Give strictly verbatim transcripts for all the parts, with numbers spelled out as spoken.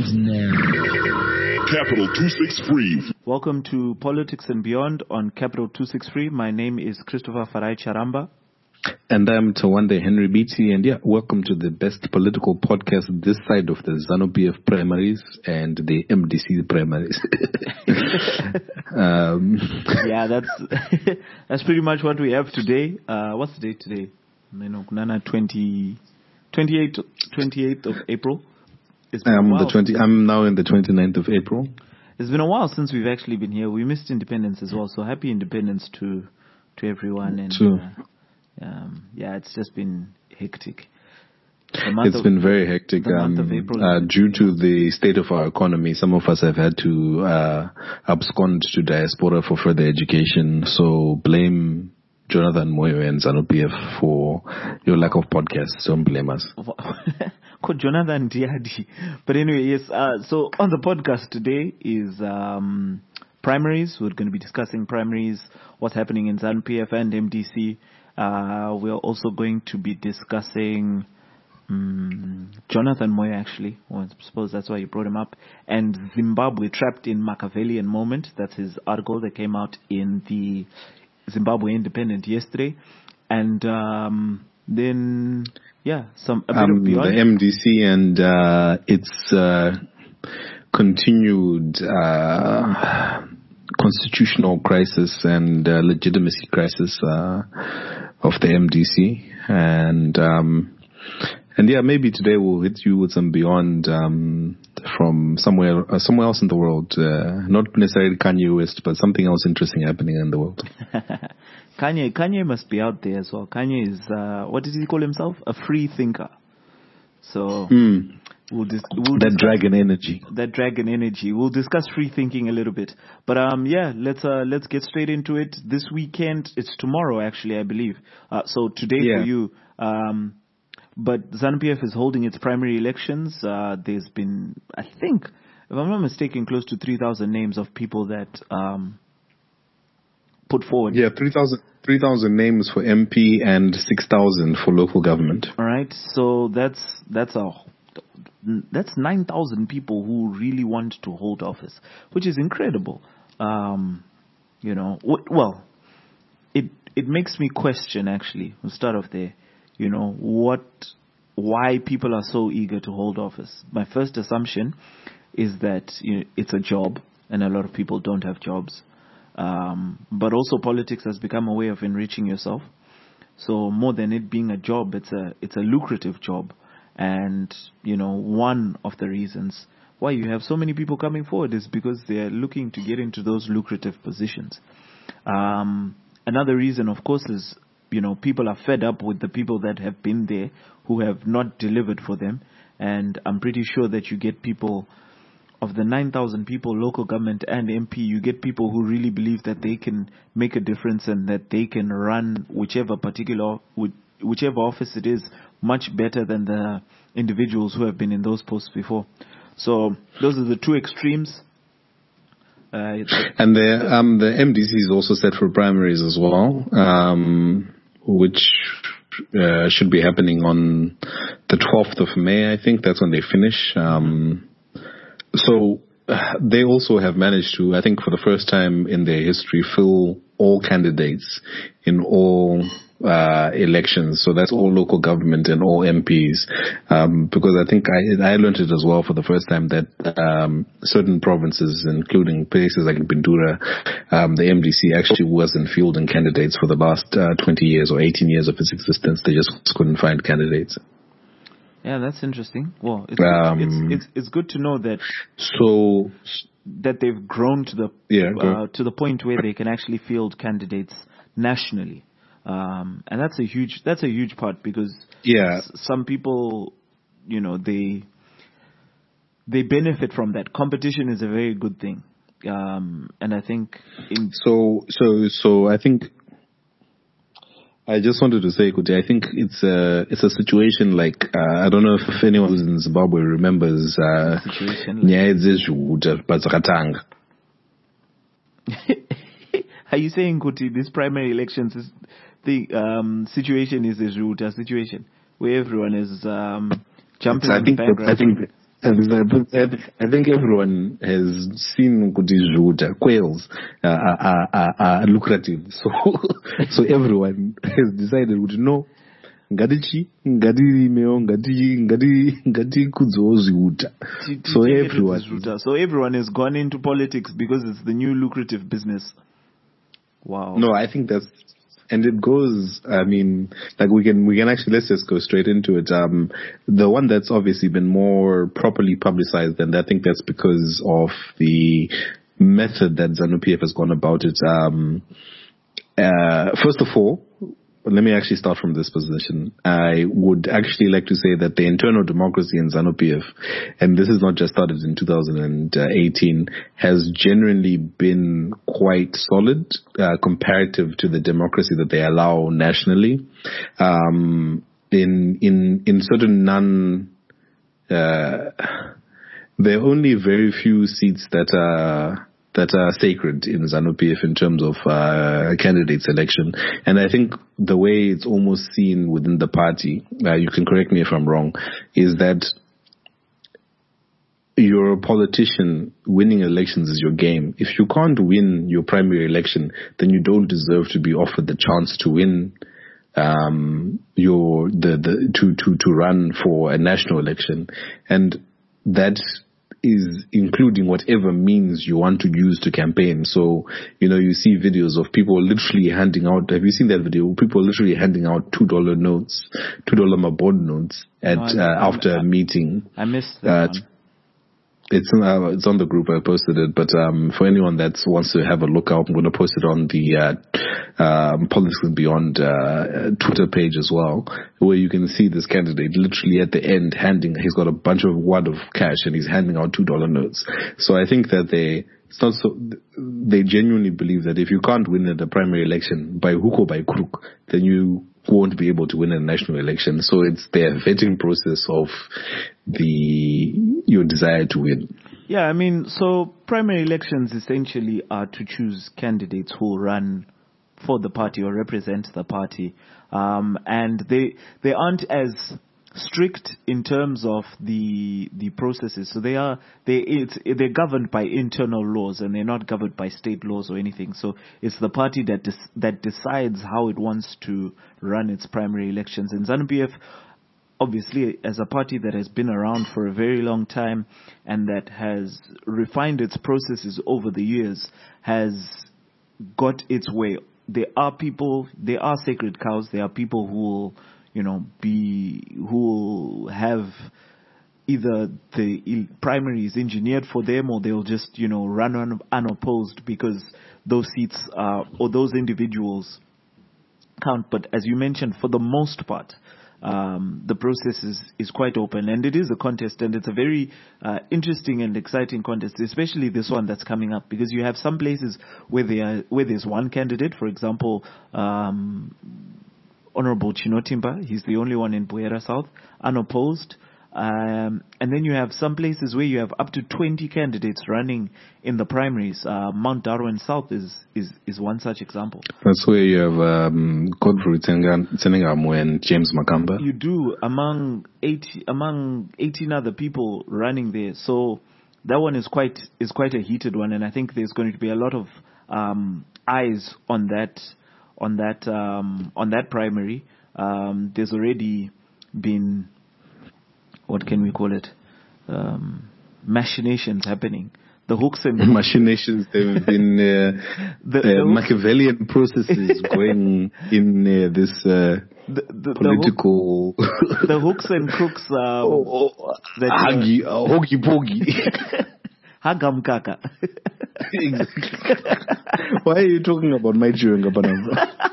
begins now. Capital two sixty-three. Welcome to Politics and Beyond on Capital two sixty-three. My name is Christopher Farai Charamba. And I'm Tawande Henry Beatty, and yeah, welcome to the best political podcast this side of the ZANU-P F primaries and the M D C primaries. um, yeah, that's that's pretty much what we have today. Uh, what's the date today? twenty, twenty-eighth, twenty-eighth of April. I'm the twenty. I'm now in the twenty-ninth of April. It's been a while since we've actually been here. We missed Independence as well, so happy Independence to to everyone. And True. Uh, um, yeah, it's just been hectic. It's of, been very hectic um, uh, due to the state of our economy. Some of us have had to uh, abscond to diaspora for further education. So blame Jonathan Moyo and ZANU-P F for your lack of podcasts. Don't blame us. Called Jonathan Diadi. But anyway, yes. Uh, so on the podcast today is um, primaries. We're going to be discussing primaries, what's happening in ZANU-P F and M D C. Uh, we're also going to be discussing um, Jonathan Moyo, actually. Well, I suppose that's why you brought him up. And Zimbabwe trapped in Machiavellian moment. That's his article that came out in the Zimbabwe Independent yesterday. And um, then, yeah, some a bit um, of beyond. The M D C and uh, its uh, continued uh, constitutional crisis and uh, legitimacy crisis uh, of the M D C. And um, and yeah, maybe today we'll hit you with some beyond um, from somewhere uh, somewhere else in the world. Uh, not necessarily Kanye West, but something else interesting happening in the world. Kanye, Kanye must be out there as well. Kanye is, uh, what did he call himself? A free thinker. So, mm. we'll, dis- we'll that discuss dragon energy. That dragon energy. We'll discuss free thinking a little bit. But, um, yeah, let's, uh, let's get straight into it. This weekend, it's tomorrow actually, I believe. Uh, so today yeah. for you, um, but ZANU-P F is holding its primary elections. Uh, there's been, I think, if I'm not mistaken, close to three thousand names of people that, um, put forward. Yeah, three thousand names for M P and six thousand for local government. All right, so that's that's a that's nine thousand people who really want to hold office, which is incredible. Um, you know, w- well, it it makes me question. Actually, we'll start off there. You know, what, why people are so eager to hold office. My first assumption is that you know, it's a job, and a lot of people don't have jobs. Um, but also politics has become a way of enriching yourself. So more than it being a job, it's a it's a lucrative job. And, you know, one of the reasons why you have so many people coming forward is because they're looking to get into those lucrative positions. Um, another reason, of course, is, you know, people are fed up with the people that have been there who have not delivered for them. And I'm pretty sure that you get people, of the nine thousand people, local government and M P, you get people who really believe that they can make a difference and that they can run whichever particular, whichever office it is, much better than the individuals who have been in those posts before. So those are the two extremes. Uh, and the um, the M D C is also set for primaries as well, um, which uh, should be happening on the twelfth of May, I think. That's when they finish. Um, So uh, they also have managed to, I think for the first time in their history, fill all candidates in all uh, elections. So that's all local government and all M Ps. Um, because I think I, I learned it as well for the first time that um, certain provinces, including places like Bindura, um, the M D C actually wasn't fielding candidates for the last uh, twenty years or eighteen years of its existence. They just couldn't find candidates. Yeah, that's interesting. Well, it's, um, it's, it's it's good to know that so that they've grown to the yeah, uh, to the point where they can actually field candidates nationally, um, and that's a huge that's a huge part because yeah, s- some people, you know, they they benefit from that. Competition is a very good thing, um, and I think in so so so I think. I just wanted to say, Kuti, I think it's a it's a situation like uh, I don't know if anyone who's in Zimbabwe remembers uh, Nyaya dzezviuta padzakatanga. Are you saying, Kuti, this primary elections is the um, situation is a Zviuta situation where everyone is um, jumping I on think the bandwagon? I think I think, I think everyone has seen Kuti quails uh, are, are, are lucrative. So, so everyone has decided, no, ngadichi, ngadi meo, ngadi, ngadi, ngadi kudzowo zviuta. So everyone. So everyone has gone into politics because it's the new lucrative business. Wow. No, I think that's, and it goes, I mean, like we can, we can actually, let's just go straight into it. Um, the one that's obviously been more properly publicized, and I think that's because of the method that ZANU-P F has gone about it. Um, uh, first of all, let me actually start from this position. I would actually like to say that the internal democracy in ZANU-P F, and this is not just started in two thousand eighteen, has genuinely been quite solid uh, comparative to the democracy that they allow nationally. Um, in in in certain non, uh, there are only very few seats that are that are sacred in ZANU-P F in terms of uh, candidate selection. And I think the way it's almost seen within the party, uh, you can correct me if I'm wrong, is that you're a politician, winning elections is your game. If you can't win your primary election, then you don't deserve to be offered the chance to win um, your the, the to, to, to run for a national election. And that is including whatever means you want to use to campaign. So, you know, you see videos of people literally handing out, have you seen that video? People literally handing out two dollar notes, two dollar Mabon notes at, no, uh, after I, a meeting. I missed that uh, one. It's, uh, it's on the group, I posted it, but um, for anyone that wants to have a look out, I'm going to post it on the uh, um, Politics and Beyond uh, Twitter page as well, where you can see this candidate literally at the end handing, he's got a bunch of wad of cash and he's handing out two dollar notes. So I think that they, it's not so, they genuinely believe that if you can't win at the primary election by hook or by crook, then you won't be able to win a national election. So it's their vetting process of the your desire to win. Yeah, I mean, so primary elections essentially are to choose candidates who run for the party or represent the party, um, and they they aren't as strict in terms of the the processes. So they are they it's they're governed by internal laws and they're not governed by state laws or anything. So it's the party that des- that decides how it wants to run its primary elections. And ZANU-P F, obviously, as a party that has been around for a very long time and that has refined its processes over the years, has got its way. There are people, there are sacred cows. There are people who will, you know, be, who will have either the primaries engineered for them or they'll just, you know, run un- unopposed because those seats are, or those individuals count. But as you mentioned, for the most part, um, the process is, is quite open and it is a contest and it's a very uh, interesting and exciting contest, especially this one that's coming up because you have some places where, they are, where there's one candidate, for example, um, Honorable Chinotimba, he's the only one in Buera South, unopposed. Um, and then you have some places where you have up to twenty candidates running in the primaries. Uh, Mount Darwin South is, is, is one such example. That's where you have um, Godfrey Tsenengamu and James Makamba. You do, among eighty, among eighteen other people running there. So that one is quite is quite a heated one, and I think there's going to be a lot of um, eyes on that on that um, on that primary. Um, there's already been, what can we call it, um, machinations happening. The hooks and machinations. There have been uh, the, the uh, Machiavellian processes going in uh, this uh, the, the, political. The, hook, the hooks and crooks. Um, oh, oh, that huggy, uh, hoggy poggy. Hagam kaka. Exactly. Why are you talking about my chewing up?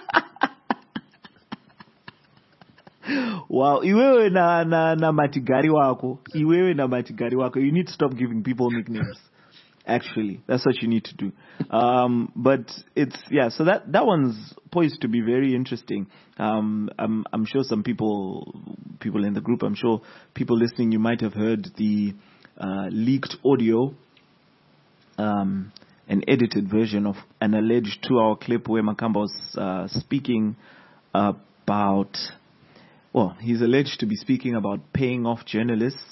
Wow, iwewe na, na, na matigari wako. Iwewe na matigari wako. You need to stop giving people nicknames. Actually, that's what you need to do. Um, but it's, yeah, so that, that one's poised to be very interesting. Um, I'm, I'm sure some people, people in the group, I'm sure people listening, you might have heard the uh, leaked audio, um, an edited version of an alleged two-hour clip where Makamba was uh, speaking about, well, he's alleged to be speaking about paying off journalists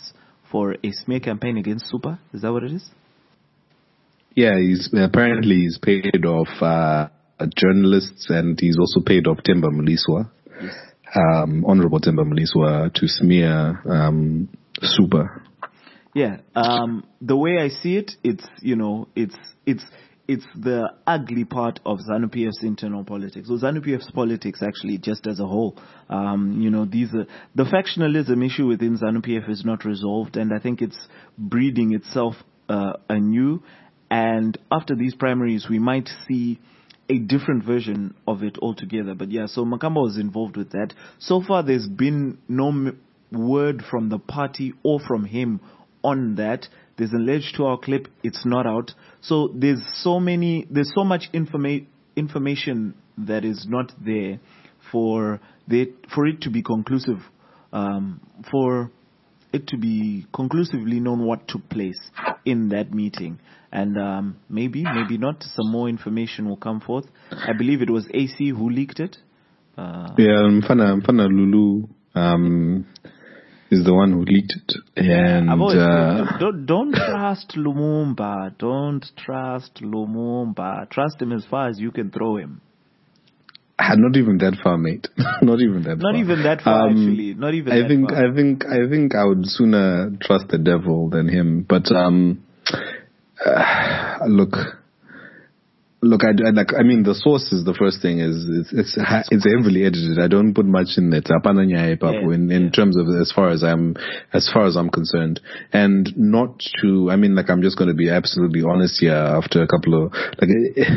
for a smear campaign against Super. Is that what it is? Yeah, he's apparently he's paid off uh, journalists, and he's also paid off Themba Mliswa, yes. um, Honorable Themba Mliswa, to smear um, Super. Yeah, um, the way I see it, it's you know, it's it's it's the ugly part of ZANU P F's internal politics. So ZANU P F's politics, actually, just as a whole, um, you know, these are, the factionalism issue within ZANU P F is not resolved, and I think it's breeding itself uh, anew. And after these primaries, we might see a different version of it altogether. But yeah, so Makamba was involved with that. So far, there's been no m- word from the party or from him on that. There's an alleged two-hour clip. It's not out. So there's so many, there's so much informa- information that is not there for the, for it to be conclusive, um, for it to be conclusively known what took place in that meeting. And um, maybe, maybe not, some more information will come forth. I believe it was A C who leaked it. Uh, yeah, Mfana, Mfana Lulu um, is the one who leaked it. And I've always uh, said, don't, don't trust Lumumba. Don't trust Lumumba. Trust him as far as you can throw him. Not even that far, mate. Not even that Not far. even that far, um, actually. Not even I that think, far. I think, I think I would sooner trust the devil than him. But um, uh, look, look. I, I like. I mean, the source is the first thing. Is it's it's, it's heavily edited. I don't put much in it. Yeah, in in yeah. terms of as far as I'm as far as I'm concerned, and not to. I mean, like I'm just going to be absolutely honest here. After a couple of like.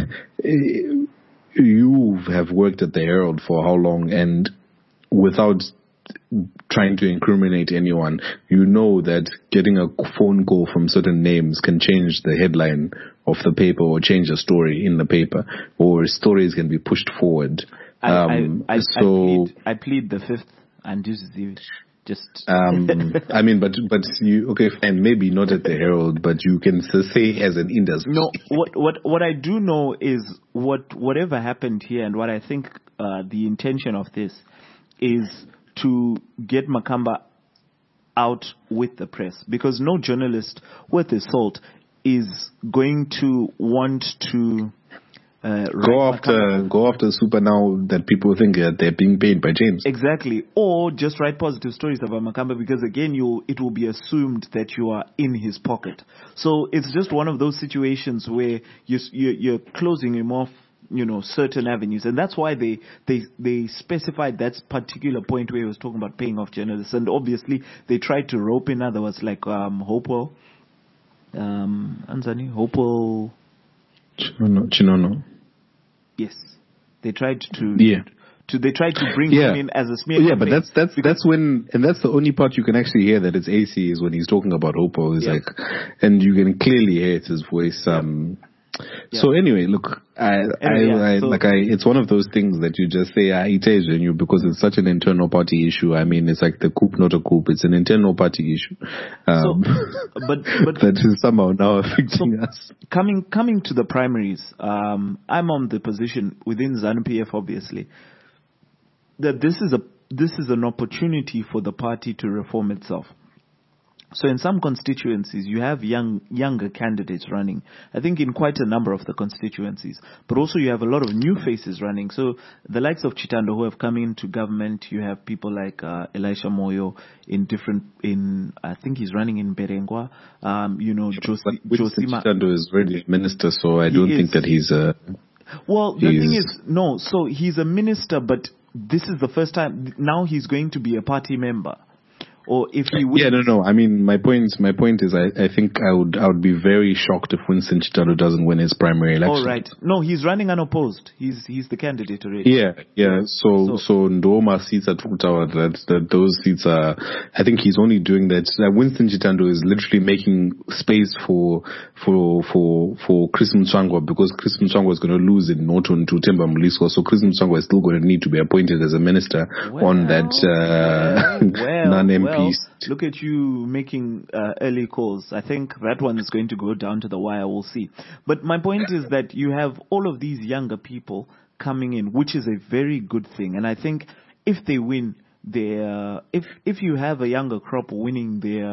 You have worked at the Herald for how long, and without trying to incriminate anyone, you know that getting a phone call from certain names can change the headline of the paper or change a story in the paper, or stories can be pushed forward. I, um, I, I, so, I, plead, I plead the fifth, and this is just. um, I mean, but but you okay? Fine, maybe not at the Herald, but you can say as an industry. No, what what what I do know is what whatever happened here, and what I think uh, the intention of this is to get Makamba out with the press, because no journalist worth his salt is going to want to. Uh, go after Makamba. go after Super now that people think that they're being paid by James. Exactly, or just write positive stories about Makamba, because again, you it will be assumed that you are in his pocket. So it's just one of those situations where you, you you're closing him off, you know, certain avenues, and that's why they they they specified that particular point where he was talking about paying off journalists, and obviously they tried to rope in others like um, Hopewell, um, Anzani Hopewell, Chinono. Chinono. Yes, they tried to. Yeah. To, they tried to bring yeah. him in as a smear. Yeah, campaign. but that's that's that's when, and that's the only part you can actually hear that it's A C is when he's talking about Hopo. Is yeah. like, and you can clearly hear it's his voice. Um, yeah. So anyway, look, I, anyway, I, yeah, I so like I. It's one of those things that you just say, I it is you because it's such an internal party issue. I mean, it's like the coup, not a coup. It's an internal party issue. Um, so, but but that is somehow now affecting so us. Coming coming to the primaries, um, I'm on the position within ZANU P F, obviously, that this is a this is an opportunity for the party to reform itself. So in some constituencies, you have young younger candidates running. I think in quite a number of the constituencies. But also you have a lot of new faces running. So the likes of Chitando who have come into government, you have people like uh, Elisha Moyo in different, in I think he's running in Berengwa. Um, you know, Josi, Josima. Chitando is already a minister, so I don't is. think that he's a... Well, the thing is, no, so he's a minister, but this is the first time, now he's going to be a party member. Or if he wins. Yeah, no, no. I mean, my point, my point is, I, I think I would, I would be very shocked if Winston Chitalo doesn't win his primary election. Oh, right. No, he's running unopposed. He's, he's the candidate already. Yeah, yeah. So, so, so Ndoma seats at Futawa, that, that those seats are, I think he's only doing that. Uh, Winston Chitando is literally making space for, for, for, for Chris Mtswangwa, because Chris Mtswangwa is going to lose in Norton to Themba Mliswa. So Chris Mtswangwa is still going to need to be appointed as a minister well, on that, uh, well, non-M P. Well, look at you making uh, early calls. I think that one is going to go down to the wire. We'll see. But my point is that you have all of these younger people coming in, which is a very good thing. And I think if they win, their if if you have a younger crop winning their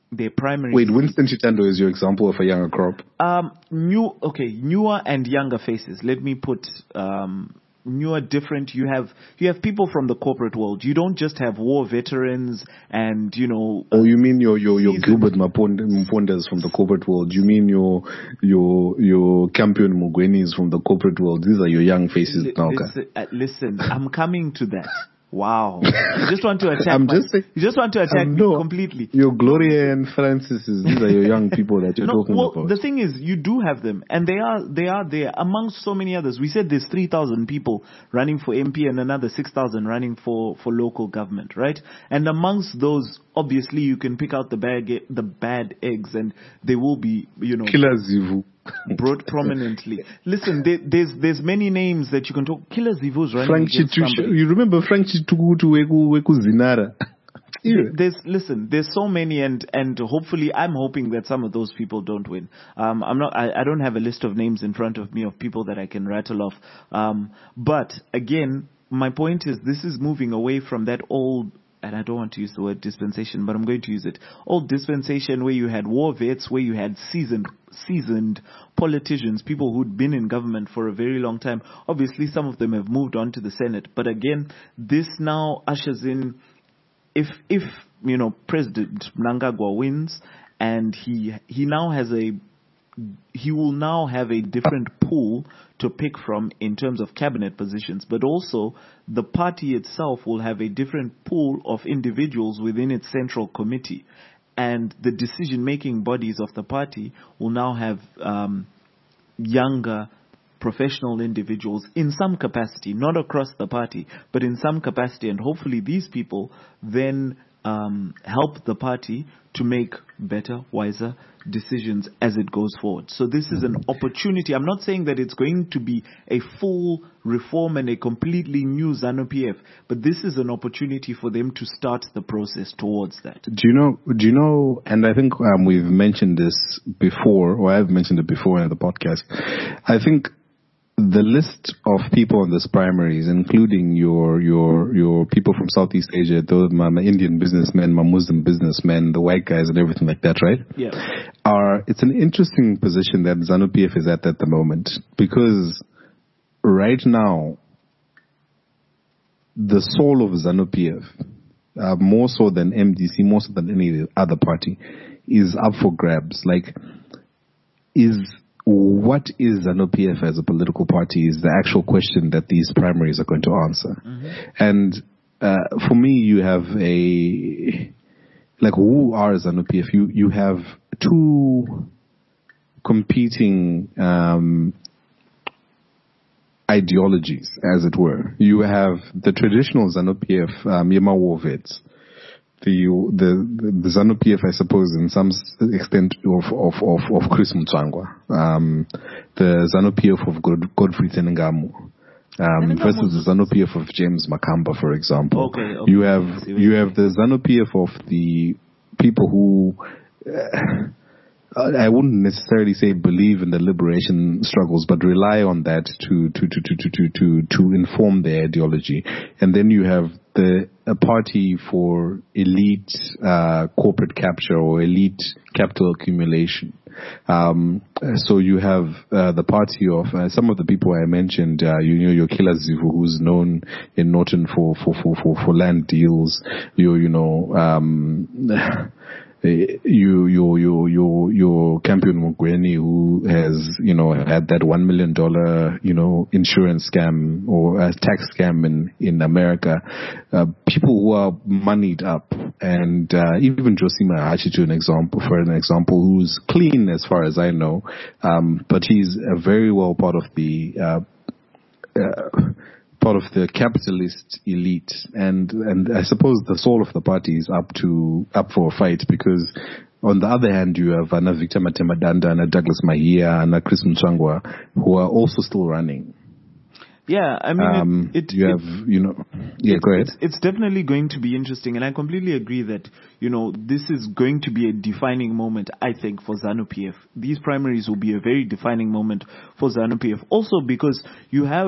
their primary. Wait, Winston Chitando is your example of a younger crop. Um, new, okay, newer and younger faces. Let me put um, newer, different. You have you have people from the corporate world. You don't just have war veterans and you know. Oh, you mean your your your Gilbert Mpondas from the corporate world? You mean your your your Campion Mugwenis from the corporate world? These are your young faces L- now. listen, uh, listen, I'm coming to that. Wow. You just want to attack I'm my, just saying, you just want to attack um, me no, completely. Your Gloria and Francis, these are your young people that you're no, talking well, about. the thing is, you do have them, and they are they are there amongst so many others. We said there's three thousand people running for M P and another six thousand running for, for local government, right? And amongst those, obviously, you can pick out the bad the bad eggs, and they will be, you know, Killer Zivu. brought prominently. Listen, there, there's there's many names that you can talk. Killer Zivu's running Frank against Chitu, somebody. you remember Frank Chitukutu Weku Weku Zinara? There- There's listen. There's so many, and and hopefully, I'm hoping that some of those people don't win. Um, I'm not. I, I don't have a list of names in front of me of people that I can rattle off. Um, but again, my point is, this is moving away from that old. And I don't want to use the word dispensation, but I'm going to use it. Old dispensation where you had war vets, where you had seasoned, seasoned politicians, people who'd been in government for a very long time. Obviously, some of them have moved on to the Senate. But again, this now ushers in, if, if, you know, President Mnangagwa wins and he, he now has a, he will now have a different pool to pick from in terms of cabinet positions, but also the party itself will have a different pool of individuals within its central committee, and the decision-making bodies of the party will now have um, younger professional individuals in some capacity, not across the party, but in some capacity, and hopefully these people then um, help the party to make better, wiser decisions as it goes forward. So this is an opportunity. I'm not saying that it's going to be a full reform and a completely new ZANU-P F, but this is an opportunity for them to start the process towards that. Do you know, do you know, and I think um, we've mentioned this before, or I've mentioned it before in the podcast. I think the list of people on this primaries, including your your your people from Southeast Asia, those my, my Indian businessmen, my Muslim businessmen, the white guys, and everything like that, right? Yeah. Are it's an interesting position that ZANU-P F is at at the moment, because right now the soul of ZANU-P F, uh, more so than M D C, more so than any other party, is up for grabs. Like, is what is ZANU-P F as a political party is the actual question that these primaries are going to answer. Mm-hmm. And uh, for me, you have a, like, who are ZANU-P F? You, you have two competing um, ideologies, as it were. You have the traditional ZANU-P F, um, Yema Warvets, the the the ZANU-P F, I suppose, in some extent of of of, of Chris Mutsvangwa, um, the ZANU-P F of God, Godfrey Tenengamu, um, versus the ZANU-P F of James Makamba, for example. Okay, okay. You have you have the ZANU-P F of the people who. Uh, I wouldn't necessarily say believe in the liberation struggles, but rely on that to to to to to to to, to inform their ideology. And then you have the a party for elite uh, corporate capture or elite capital accumulation. Um, so you have uh, the party of uh, some of the people I mentioned. Uh, you know, your Killer Zivu, who's known in Norton for for for for, for land deals. Your you know. Um, You, your, your, your, your Campion Mugweni, who has, you know, had that one million dollar, you know, insurance scam or a tax scam in, in America. Uh, people who are moneyed up, and, uh, even Josima Hachitu, an example, for an example, who's clean as far as I know. Um, but he's a very well part of the, uh, uh, part of the capitalist elite, and and I suppose the soul of the party is up to up for a fight, because on the other hand you have Anna Victor Matemadanda and a Douglas Mahia and a Chris Mutsvangwa who are also still running. Yeah, I mean, um, it, it, you it, have, you know, yeah, go ahead. It's, it's definitely going to be interesting, and I completely agree that, you know, this is going to be a defining moment, I think, for ZANU-P F. These primaries will be a very defining moment for ZANU-P F. Also because you have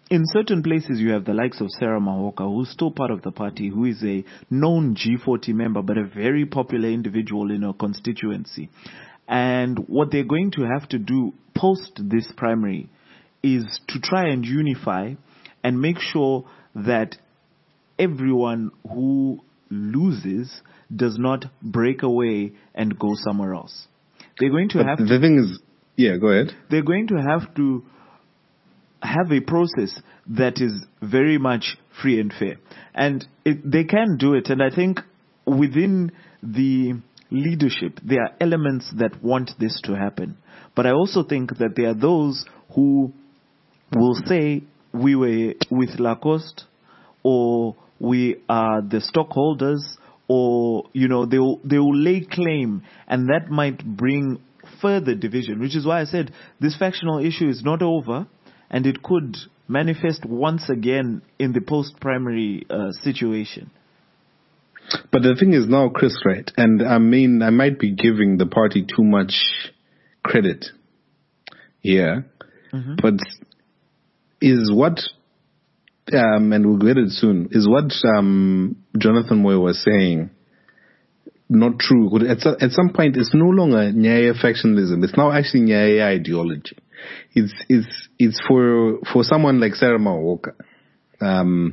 in certain places you have the likes of Sarah Mahoka, who's still part of the party, who is a known G forty member, but a very popular individual in her constituency. And what they're going to have to do post this primary is to try and unify and make sure that everyone who loses does not break away and go somewhere else. They're going to but have the to, thing is, yeah, go ahead. They're going to have to have a process that is very much free and fair. And it, they can do it. And I think within the leadership, there are elements that want this to happen. But I also think that there are those who will say we were with Lacoste, or we are the stockholders, or, you know, they will, they will lay claim, and that might bring further division, which is why I said this factional issue is not over, and it could manifest once again in the post-primary uh, situation. But the thing is now, Chris, right, and I mean, I might be giving the party too much credit here, mm-hmm. but is what, um, and we'll get it soon, is what um, Jonathan Moyo was saying not true? At, at some point, it's no longer Nyaya factionalism. It's now actually Nyaya ideology. It's it's it's for for someone like Sarah Mahoka. Um,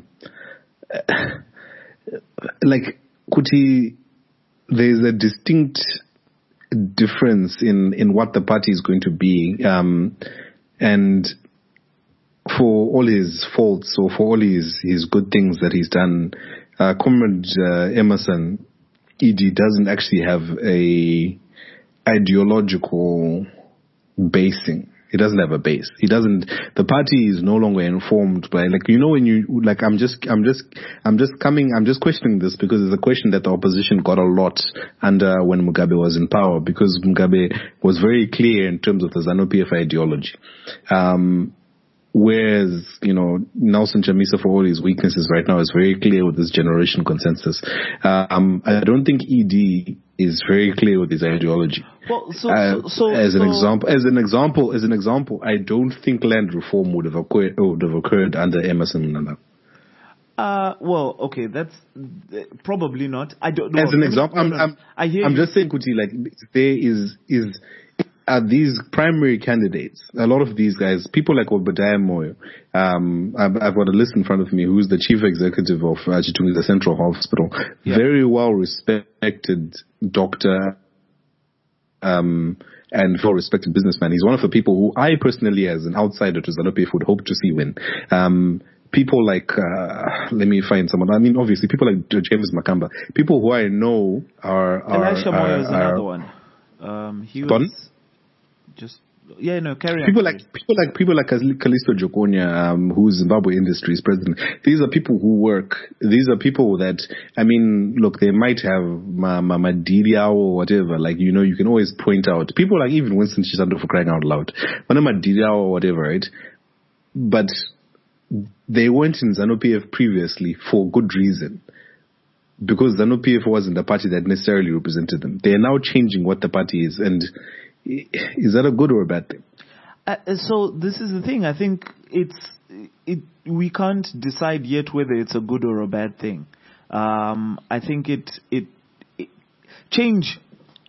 like Kuti, there's a distinct difference in, in what the party is going to be, um, and for all his faults or for all his, his good things that he's done, uh, Comrade uh, Emerson, E D, doesn't actually have a ideological basing. He doesn't have a base. He doesn't, the party is no longer informed by, like, you know, when you, like, I'm just, I'm just, I'm just coming, I'm just questioning this because it's a question that the opposition got a lot under when Mugabe was in power, because Mugabe was very clear in terms of the ZANU-P F ideology. Um, Whereas, you know, Nelson Chamisa, for all his weaknesses right now, is very clear with this generation consensus. Um, I don't think E D is very clear with his ideology. Well, so, uh, so, so as an so, example, as an example, as an example, I don't think land reform would have occurred, would have occurred under Emerson Mnangagwa. Uh, well, okay, that's uh, probably not. I don't know. As an example, I'm, I'm, I hear I'm you. just saying, Kuti, like, there is, is, are these primary candidates, a lot of these guys, people like Obadiah Moyo, um, I've, I've got a list in front of me, who's the chief executive of uh, Chitunga Central Hospital, yeah. Very well respected doctor, um, and well respected businessman. He's one of the people who I personally, as an outsider to ZANU-P F, would hope to see win. Um, people like, uh, let me find someone. I mean, obviously, people like James Makamba, people who I know are, are Elisha Moyo is are, another one. Um, he was. Pardon? Just yeah, no, carry on. People like people like people like Kalisto Jokonya, um, who's Zimbabwe Industries president. These are people who work. These are people that, I mean, look, they might have Madiria or whatever. Like, you know, you can always point out people like even Winston Chisando, for crying out loud, Madiria or whatever, right? But they weren't in ZANU-P F previously for good reason, because ZANU-P F wasn't the party that necessarily represented them. They are now changing what the party is, and is that a good or a bad thing? Uh, so this is the thing. I think it's it. We can't decide yet whether it's a good or a bad thing. Um, I think it, it it change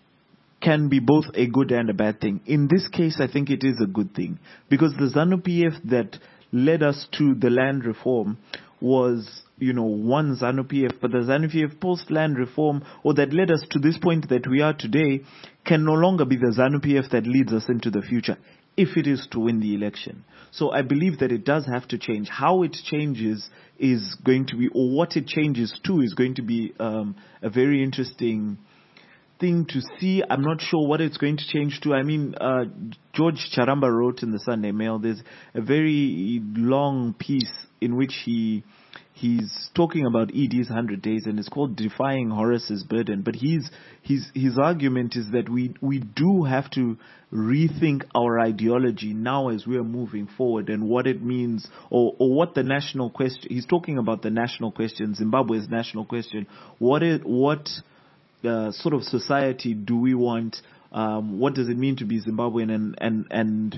can be both a good and a bad thing. In this case, I think it is a good thing, because the ZANU-P F that led us to the land reform was, you know, one ZANU-P F, but the ZANU-P F post-land reform, or that led us to this point that we are today, can no longer be the ZANU-P F that leads us into the future, if it is to win the election. So I believe that it does have to change. How it changes is going to be, or what it changes to, is going to be um, a very interesting thing to see. I'm not sure what it's going to change to. I mean, uh, George Charamba wrote in the Sunday Mail, there's a very long piece in which he he's talking about E D's one hundred days, and it's called Defying Horace's Burden. But his his his argument is that we we do have to rethink our ideology now as we are moving forward, and what it means, or or what the national question. He's talking about the national question, Zimbabwe's national question. What it what uh, sort of society do we want? Um, what does it mean to be Zimbabwean, and and and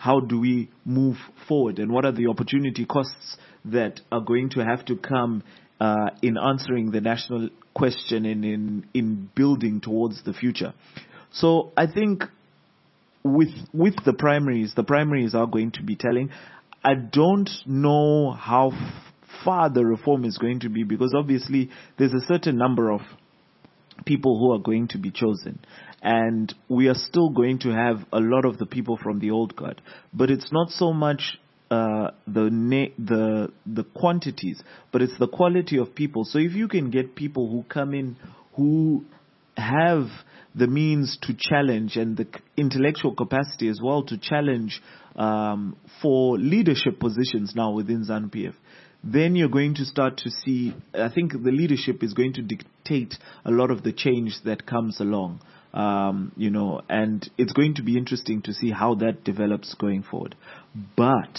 how do we move forward, and what are the opportunity costs that are going to have to come uh, in answering the national question and in, in building towards the future. So I think with with the primaries, the primaries are going to be telling. I don't know how f- far the reform is going to be, because obviously there's a certain number of people who are going to be chosen, and we are still going to have a lot of the people from the old guard. But it's not so much uh, the na- the the quantities, but it's the quality of people. So if you can get people who come in who have the means to challenge and the intellectual capacity as well to challenge um, for leadership positions now within ZANU-P F, then you're going to start to see, I think the leadership is going to dictate a lot of the change that comes along, um, you know, and it's going to be interesting to see how that develops going forward. But,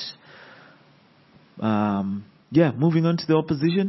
um, yeah, moving on to the opposition.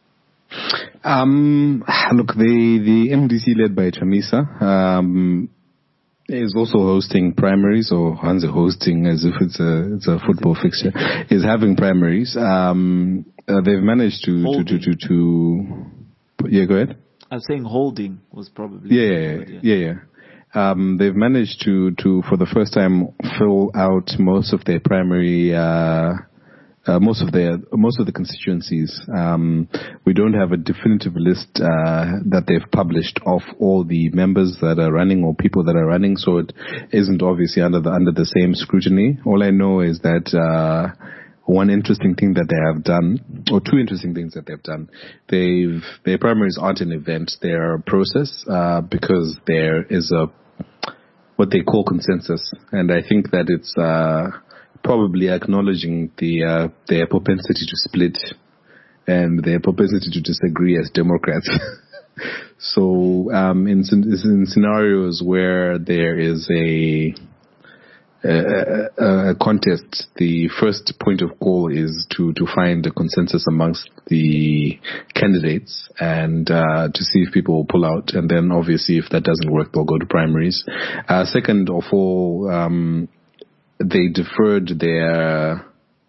Um, look, the, the M D C led by Chamisa um, is also hosting primaries, or Hanze hosting as if it's a it's a football fixture, is having primaries. Um, uh, they've managed to to, to to to yeah, go ahead. I was saying holding was probably yeah yeah word, yeah. yeah yeah. Um, they've managed to to for the first time fill out most of their primary. Uh, Uh, most of the most of the constituencies. Um, we don't have a definitive list uh, that they've published of all the members that are running or people that are running, so it isn't obviously under the under the same scrutiny. All I know is that uh, one interesting thing that they have done, or two interesting things that they've done, they've their primaries aren't an event; they're a process uh, because there is a what they call consensus, and I think that it's. Uh, probably acknowledging the uh, their propensity to split and their propensity to disagree as Democrats. So um, in, in scenarios where there is a, a, a contest, the first point of call is to, to find a consensus amongst the candidates and uh, to see if people will pull out. And then obviously if that doesn't work, they'll go to primaries. Uh, second of all, um, they deferred their,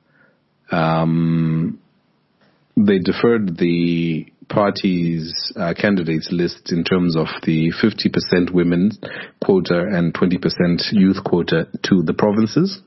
um, they deferred the party's uh, candidates list in terms of the fifty percent women quota and twenty percent youth quota to the provinces.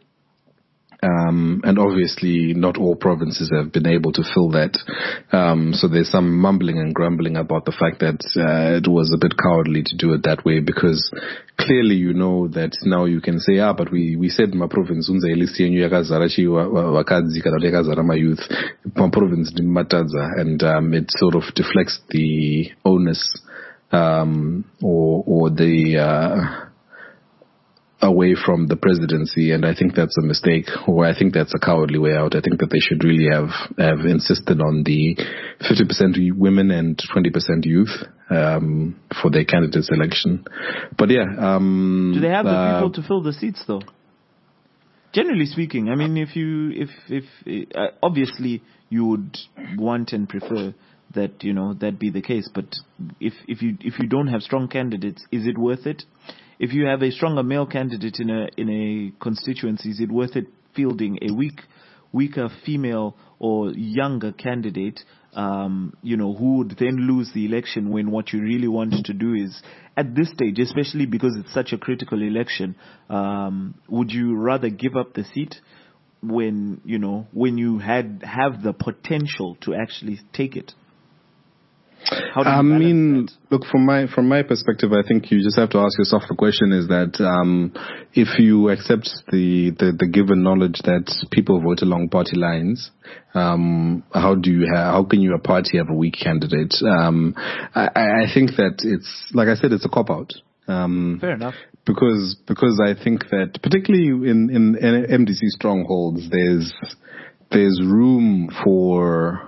Um, and obviously not all provinces have been able to fill that. Um, so there's some mumbling and grumbling about the fact that uh, it was a bit cowardly to do it that way, because clearly you know that now you can say, ah, but we, we said ma province unza elisi yenyu yakazara chi wakadzi kana yakazara ma youth ma province ni matadza, and um, it sort of deflects the onus um, or or the uh, away from the presidency, and I think that's a mistake, or I think that's a cowardly way out. I think that they should really have, have insisted on the fifty percent women and twenty percent youth um, for their candidate selection. But yeah. Um, Do they have the uh, people to fill the seats, though? Generally speaking, I mean, if you, if, if, uh, obviously you would want and prefer that, you know, that be the case, but if, if you, if you don't have strong candidates, is it worth it? If you have a stronger male candidate in a in a constituency, is it worth it fielding a weak, weaker female or younger candidate, um, you know, who would then lose the election, when what you really want to do is, at this stage, especially because it's such a critical election, um, would you rather give up the seat when, you know, when you had have the potential to actually take it? How do you I mean, that? look, from my from my perspective, I think you just have to ask yourself the question: is that um, if you accept the, the, the given knowledge that people vote along party lines, um, how do you ha- how can you a party have a weak candidate? Um, I, I think that it's, like I said, it's a cop out. Um, Fair enough. Because because I think that particularly in, in, in M D C strongholds, there's there's room for.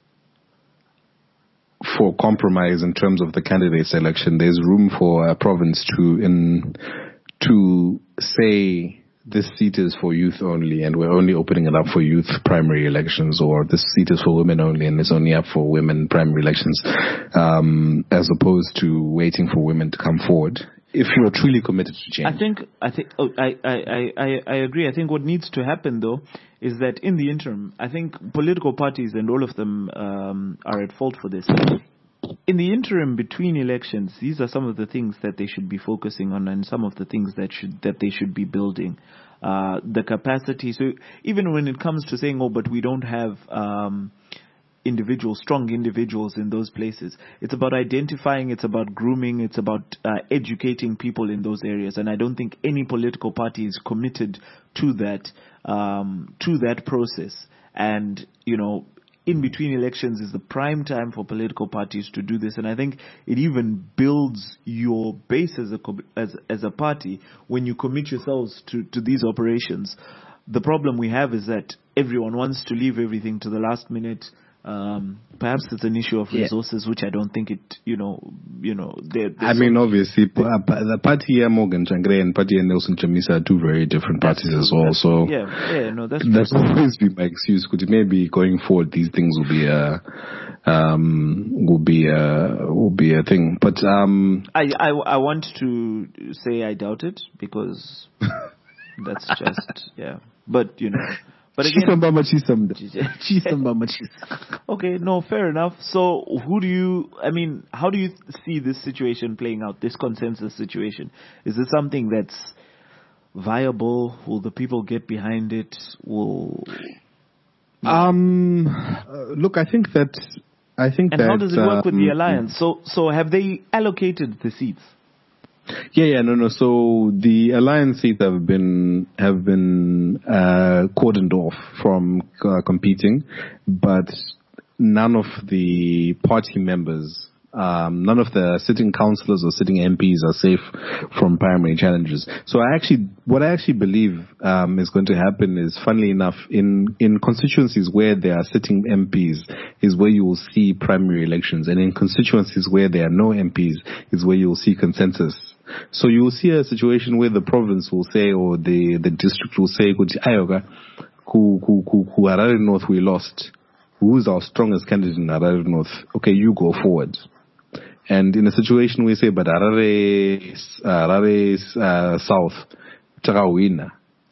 for compromise in terms of the candidate selection. There's room for a province to in to say this seat is for youth only, and we're only opening it up for youth primary elections, or this seat is for women only and it's only up for women primary elections, um, as opposed to waiting for women to come forward. if you're truly committed to change. I think I think oh, I, I, I, I agree. I think what needs to happen though is that in the interim, I think political parties and all of them um, are at fault for this. In the interim between elections, these are some of the things that they should be focusing on, and some of the things that should that they should be building. Uh, the capacity. So even when it comes to saying, oh, but we don't have um, individuals, strong individuals in those places, it's about identifying, it's about grooming, it's about uh, educating people in those areas. And I don't think any political party is committed to that, um, to that process. And, you know, in between elections is the prime time for political parties to do this, and I think it even builds your base as a as as a party when you commit yourselves to to these operations. The problem we have is that everyone wants to leave everything to the last minute. Um, perhaps it's an issue of resources, yeah. which I don't think it, you know, you know. They're, they're I so mean, obviously, they, the party here, Morgan Changre and party and Nelson Chamisa are two very different parties as well. So yeah, yeah, no, that's that's always been my excuse. Could maybe going forward, these things will be a um will be a will be a thing. But um, I I I want to say I doubt it because that's just yeah. But you know. But again, okay, no, fair enough. So, who do you? I mean, how do you see this situation playing out? This consensus situation, is it something that's viable? Will the people get behind it? Will um uh, look? I think that I think and that. how does it work um, with the alliance? So, so have they allocated the seats? Yeah, yeah, no, no. So the alliance seats have been have been uh, cordoned off from uh, competing, but none of the party members, um, none of the sitting councillors or sitting M Ps are safe from primary challenges. So I actually, what I actually believe um, is going to happen is, funnily enough, in in constituencies where there are sitting M Ps is where you will see primary elections, and in constituencies where there are no M Ps is where you will see consensus. So you will see a situation where the province will say, or the, the district will say, Ayoga, who, who, who, who Harare North we lost. Who is our strongest candidate in Harare North? Okay, you go forward. And in a situation where we say, but Harare, uh, Harare uh, South, Tarawina,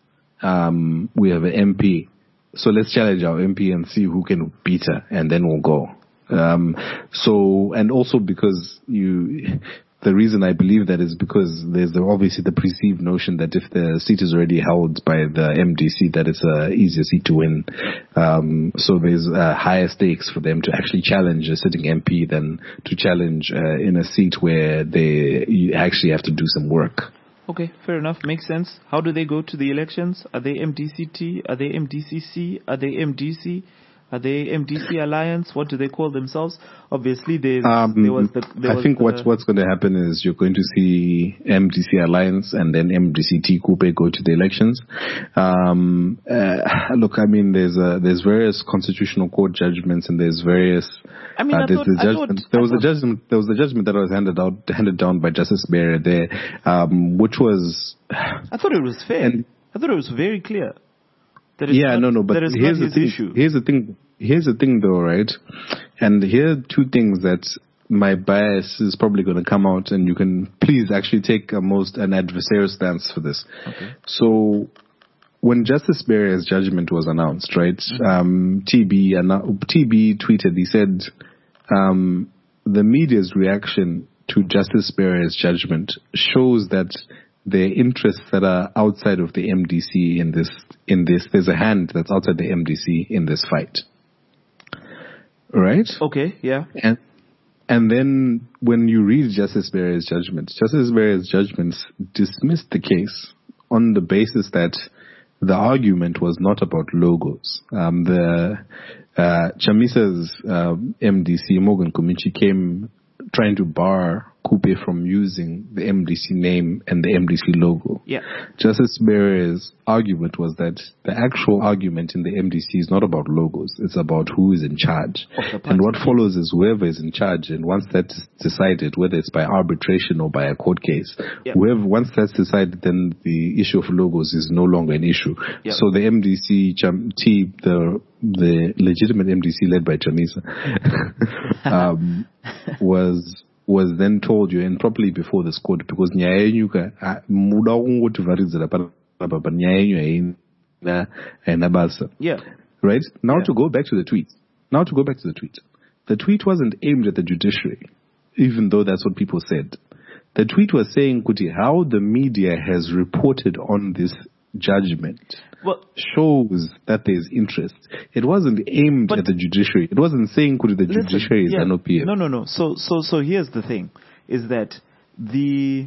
um, we have an M P. So let's challenge our M P and see who can beat her, and then we'll go. Um, so, and also because you, the reason I believe that is because there's the, obviously the perceived notion that if the seat is already held by the M D C, that it's a easier seat to win. Um, so there's uh, higher stakes for them to actually challenge a sitting M P than to challenge uh, in a seat where they you actually have to do some work. Okay, fair enough. Makes sense. How do they go to the elections? Are they M D C T? Are they M D C C? Are they M D C? Are they M D C Alliance? What do they call themselves? Obviously, there's, um, there was the... There I was think the, what, what's going to happen is you're going to see M D C Alliance and then M D C T Coupe go to the elections. Um, uh, look, I mean, there's uh, there's various constitutional court judgments, and there's various... I mean, uh, I there's thought, the I judgment, thought, there I was thought, a judgment. There was a judgment that was handed out handed down by Justice Bear there, um, which was. I thought it was fair. And, I thought it was very clear. That it's yeah, not, no, no. But that it's here's not the his thing. issue. Here's the thing. Here's the thing, though, right? And here are two things that my bias is probably going to come out, and you can please actually take a most an adversarial stance for this. Okay. So, when Justice Barry's judgment was announced, right? Mm-hmm. Um, T B and T B tweeted. He said, um, "The media's reaction to Justice Barry's judgment shows that the interests that are outside of the M D C in this in this there's a hand that's outside the M D C in this fight." Right? Okay, yeah. And and then when you read Justice Barry's judgment, Justice Barry's judgments dismissed the case on the basis that the argument was not about logos. Um, the uh, Chamisa's uh, M D C, Morgan Kumichi, came trying to bar Coupe from using the M D C name and the M D C logo. Yeah. Justice Barry's argument was that the actual argument in the M D C is not about logos. It's about who is in charge. And what follows is whoever is in charge, and once that's decided, whether it's by arbitration or by a court case, yeah. whoever once that's decided, then the issue of logos is no longer an issue. Yeah. So the M D C, T, the the legitimate M D C led by Chamisa, um, was was then told you and properly before this court because nyaya yenyu ka ah, muda kungotivharidzira panapa pa nyaya yenyu haina haina basa. Yeah. Right? Now Yeah. to go back to the tweet. Now to go back to the tweet. The tweet wasn't aimed at the judiciary, even though that's what people said. The tweet was saying, Kuti, how the media has reported on this judgment Well, shows that there's interest. It wasn't aimed But- at the judiciary. It wasn't saying, Kuti, the listen, judiciary is yeah. an O P F. No, no, no. So, so, so here's the thing: is that the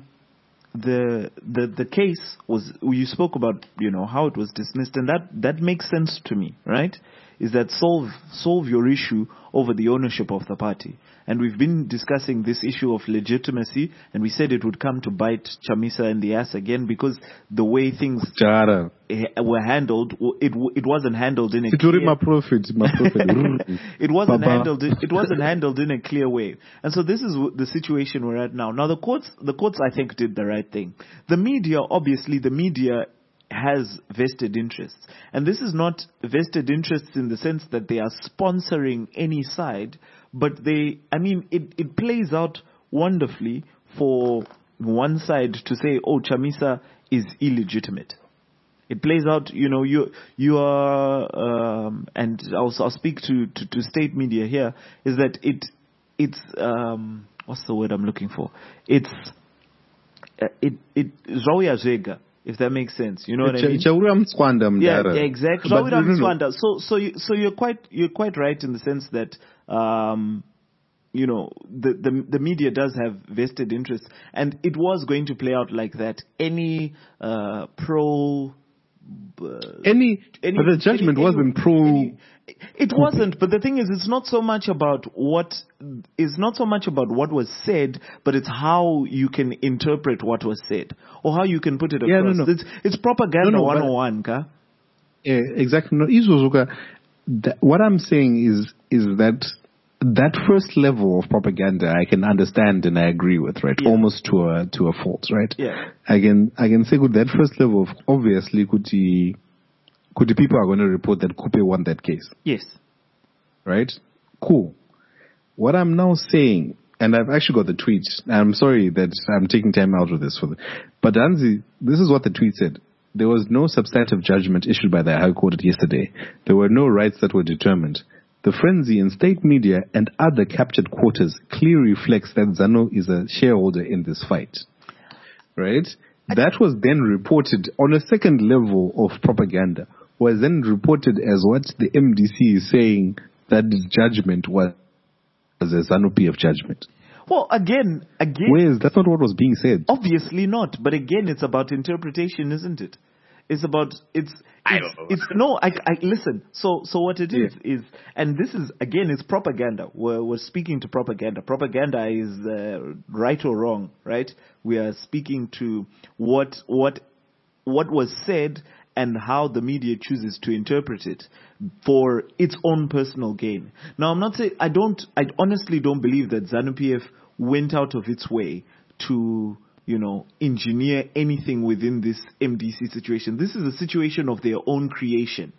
the the the case was you spoke about, you know, how it was dismissed, and that that makes sense to me, right? Is that solve solve your issue over the ownership of the party. And we've been discussing this issue of legitimacy, and we said it would come to bite Chamisa in the ass again because the way things Jara. eh, were handled, it it wasn't handled in a It will clear- my profit, my profit. it wasn't Baba. handled. It wasn't handled in a clear way, and so this is w- the situation we're at now. Now the courts, the courts, I think, did the right thing. The media, obviously, the media has vested interests, and this is not vested interests in the sense that they are sponsoring any side, but they, I mean, it it plays out wonderfully for one side to say, "Oh, Chamisa is illegitimate." It plays out, you know, you you are, um, and I'll, I'll speak to, to, to state media here, is that it it's um, what's the word I'm looking for? It's uh, it it Zoya Zega, if that makes sense. You know what I mean? Chaura Mswanda Yeah, Mdara. yeah, exactly. But Zawira no, no, no. Mswanda. So so you, so you're quite you're quite right in the sense that um, you know the, the the media does have vested interests, and it was going to play out like that. Any uh, pro. Uh, Any, any- but the judgment any- wasn't pro. any- it wasn't, but the thing is, it's not so much about what it's not so much about what was said, but it's how you can interpret what was said or how you can put it across. Yeah, no, no. It's it's propaganda No, no, but- one oh one, ka? Yeah, exactly. No, Izuzuka, that, what I'm saying is is that that first level of propaganda I can understand and I agree with, right? Yeah. Almost to a to a fault, right? Yeah. I can I can say good that first level of obviously could the could the people are going to report that Kupe won that case, Yes. right? Cool. What I'm now saying, and I've actually got the tweet. I'm sorry that I'm taking time out of this for the, but Anzi, this is what the tweet said. There was no substantive judgment issued by the High Court yesterday. There were no rights that were determined. The frenzy in state media and other captured quarters clearly reflects that ZANU is a shareholder in this fight. Right? That was then reported on a second level of propaganda, was then reported as what the M D C is saying that this judgment was a ZANU P F judgment. Well, again, again, Whereas that's not what was being said. obviously not. But again, it's about interpretation, isn't it? It's about it's. I It's, don't know. it's no. I, I listen. So so what it is Yeah. is, and this is again, it's propaganda. We're we're speaking to propaganda. Propaganda is uh, right or wrong, right? We are speaking to what what what was said and how the media chooses to interpret it for its own personal gain. Now, I'm not saying I don't. I honestly don't believe that ZANU P F went out of its way to, you know, engineer anything within this M D C situation. This is a situation of their own creation.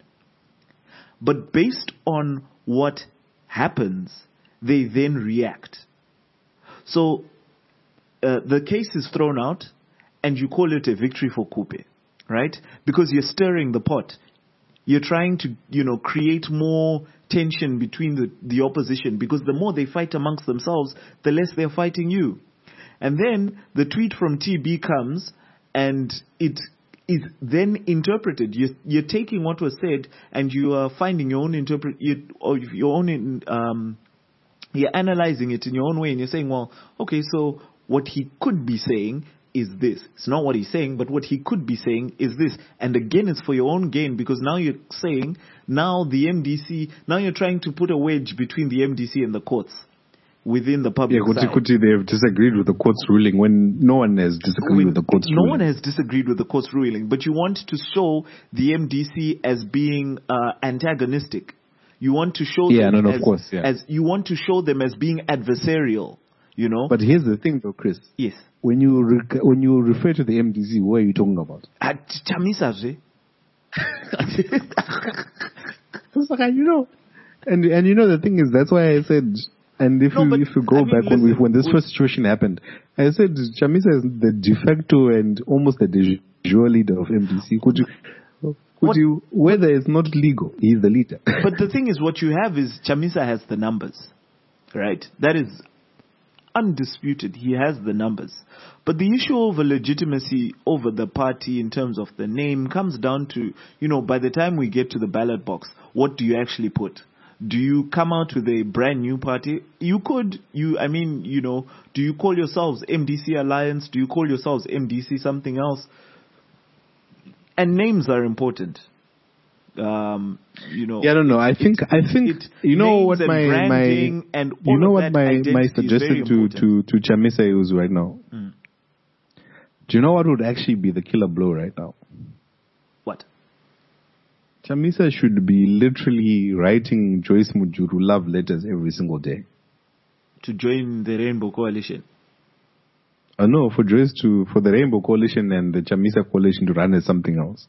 But based on what happens, they then react. So uh, the case is thrown out, and you call it a victory for Kupe, right? Because you're stirring the pot. You're trying to, you know, create more tension between the, the opposition, because the more they fight amongst themselves, the less they're fighting you. And then the tweet from T B comes, and it is then interpreted. You're, you're taking what was said, and you are finding your own interpret, you, or your own, um, you're analyzing it in your own way, and you're saying, well, okay, so what he could be saying is this. It's not what he's saying, but what he could be saying is this. And again, it's for your own gain, because now you're saying, now the M D C, now you're trying to put a wedge between the M D C and the courts within the public Yeah, Kuti side. Kuti, they have disagreed with the court's ruling when no one has disagreed When with the court's no ruling. one has disagreed with the court's ruling, but you want to show the M D C as being uh, antagonistic. You want to show Yeah, them no, no, of as, course, yeah. as you want to show them as being adversarial. You know. But here's the thing, though, Chris. yes. When you rec- when you refer to the M D C, what are you talking about? Ah, Ch- Chamisa, je. It's like, you know, and and you know the thing is that's why I said And if No, you but, if you go I mean, back when we, listen, when this we- first situation happened, I said Chamisa is the de facto and almost the de jure leader of M D C. Could you could What- you whether it's not legal, he's the leader. But the thing is, what you have is Chamisa has the numbers, right? That is undisputed. He has the numbers. But the issue of legitimacy over the party in terms of the name comes down to, you know, by the time we get to the ballot box, what do you actually put? Do you come out with a brand new party? You could, you, I mean, you know, do you call yourselves M D C Alliance? Do you call yourselves M D C something else? And names are important. Um, you know. Yeah, I don't know. I think I think it- you know names what and my my branding and all you know of what that my my identity is very suggestion to important. to to Chamisa is right now. Mm. Do you know what would actually be the killer blow right now? What? Chamisa should be literally writing Joyce Mujuru love letters every single day. To join the Rainbow Coalition. Uh, no, for Joyce to for the Rainbow Coalition and the Chamisa Coalition to run as something else.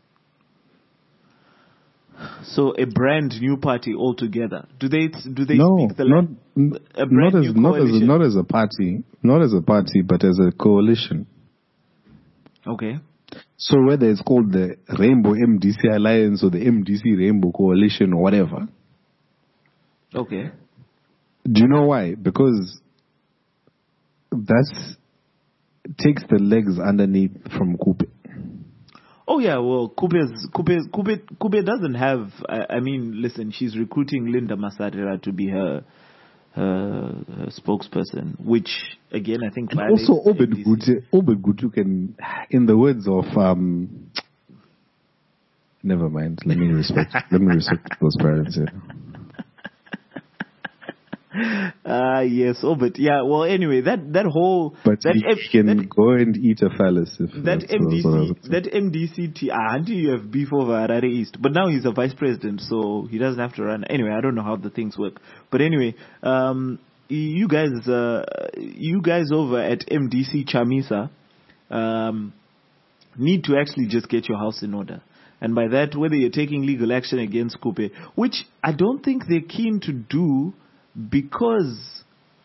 So a brand new party altogether. Do they do they No, speak the not la- a n- brand not new as not as coalition? not as a party, not as a party, but as a coalition. Okay. So whether it's called the Rainbow M D C Alliance or the M D C Rainbow Coalition or whatever. Okay. Do you know why? Because that takes the legs underneath from Coupe. Oh yeah, well, Kube's, Kube, Kube, Kube doesn't have. I, I mean, listen, she's recruiting Linda Masarira to be her, her, her spokesperson, which again I think. And violates also, Obed M D C. Gutu, Obed Gutu can, in the words of, um, never mind. Let me respect. let me respect those parents. Yeah. Ah, uh, yes. Oh, but yeah. Well, anyway, that that whole But that he F- can that, go and eat a phallus if that that's M D what I was C saying. that M D C T. Ah, until you have beef over Harare East, but now he's a vice president, so he doesn't have to run. Anyway, I don't know how the things work, but anyway, um, you guys, uh, you guys over at M D C Chamisa, um, need to actually just get your house in order. And by that, whether you're taking legal action against Coupe, which I don't think they're keen to do, because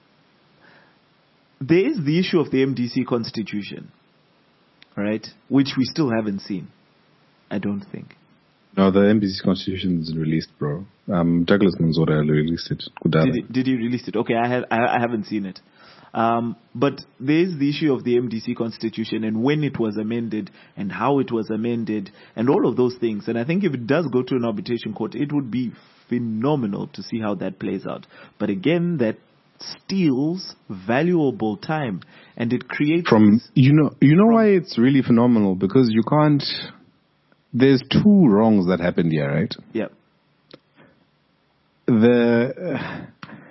there is the issue of the M D C constitution, right? Which we still haven't seen, I don't think. No, the M D C constitution is released, bro. Um, Douglas Manzora released it. Did, it, did he release it? Okay, I, had, I, I haven't seen it. Um, but there is the issue of the M D C constitution and when it was amended and how it was amended and all of those things. And I think if it does go to an arbitration court, it would be phenomenal to see how that plays out. But again, that steals valuable time and it creates From you know you know why it's really phenomenal, because you can't. There's two wrongs that happened here, right? Yeah. The uh,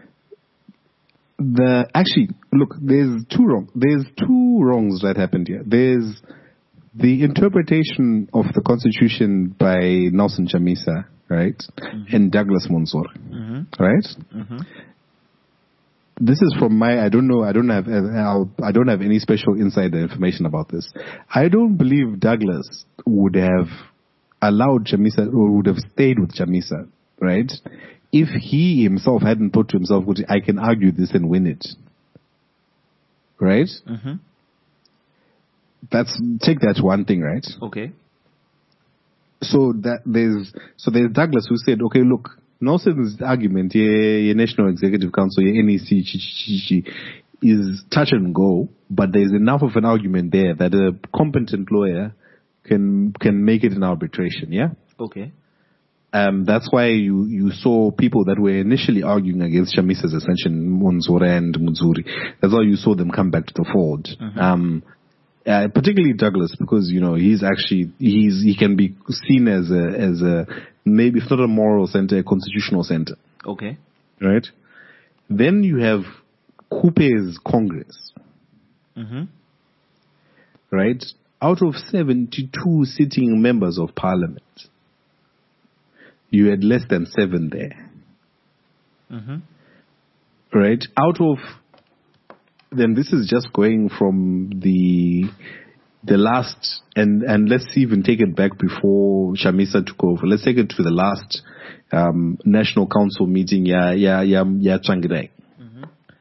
the actually look, there's two wrong. There's two wrongs that happened here. There's the interpretation of the Constitution by Nelson Chamisa, right, mm-hmm. and Douglas Manzora, mm-hmm. right. Mm-hmm. This is from my. I don't know. I don't have. I'll, I don't have any special insider information about this. I don't believe Douglas would have allowed Chamisa or would have stayed with Chamisa, right? If he himself hadn't thought to himself, I can argue this and win it, right? Mm-hmm. That's take that one thing, right? Okay. So that there's so there's Douglas who said, okay, look, Nelson's argument, yeah, yeah, National Executive Council, yeah, N E C, is touch and go, but there's enough of an argument there that a competent lawyer can can make it in arbitration, yeah? Okay. Um, that's why you, you saw people that were initially arguing against Chamisa's ascension, Manzora and Muzuri. That's why you saw them come back to the fold. Mm-hmm. Um, uh, particularly Douglas, because, you know, he's actually, he's, he can be seen as a, as a, maybe if not a moral center, a constitutional center. Okay. Right? Then you have Coupe's Congress. Mm-hmm. Right? Out of seventy-two sitting members of parliament, you had less than seven there. Mm-hmm. Right? Out of, then this is just going from the the last, and, and let's even take it back before Chamisa took over. Let's take it to the last um, National Council meeting, ya ya ya ya Changirai. Mm-hmm.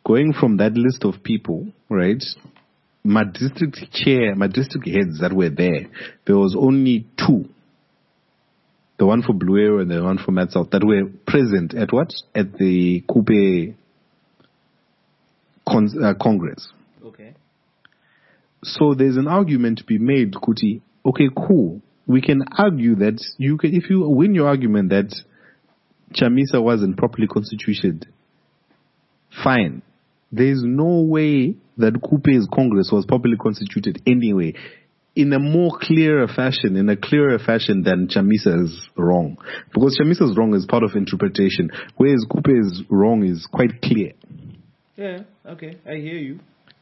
going from that list of people, right? My district chair, my district heads that were there, there was only two. The one for Blue Arrow and the one for Mad South that were present at what? At the Kupe con- uh, Congress. Okay. So there's an argument to be made, Kuti. Okay, cool. We can argue that you can, if you win your argument that Chamisa wasn't properly constituted, fine. There's no way that Kupe's Congress was properly constituted anyway, in a more clearer fashion, in a clearer fashion than Chamisa's wrong. Because Chamisa's wrong is part of interpretation, whereas Kupe's wrong is quite clear. Yeah, okay, I hear you.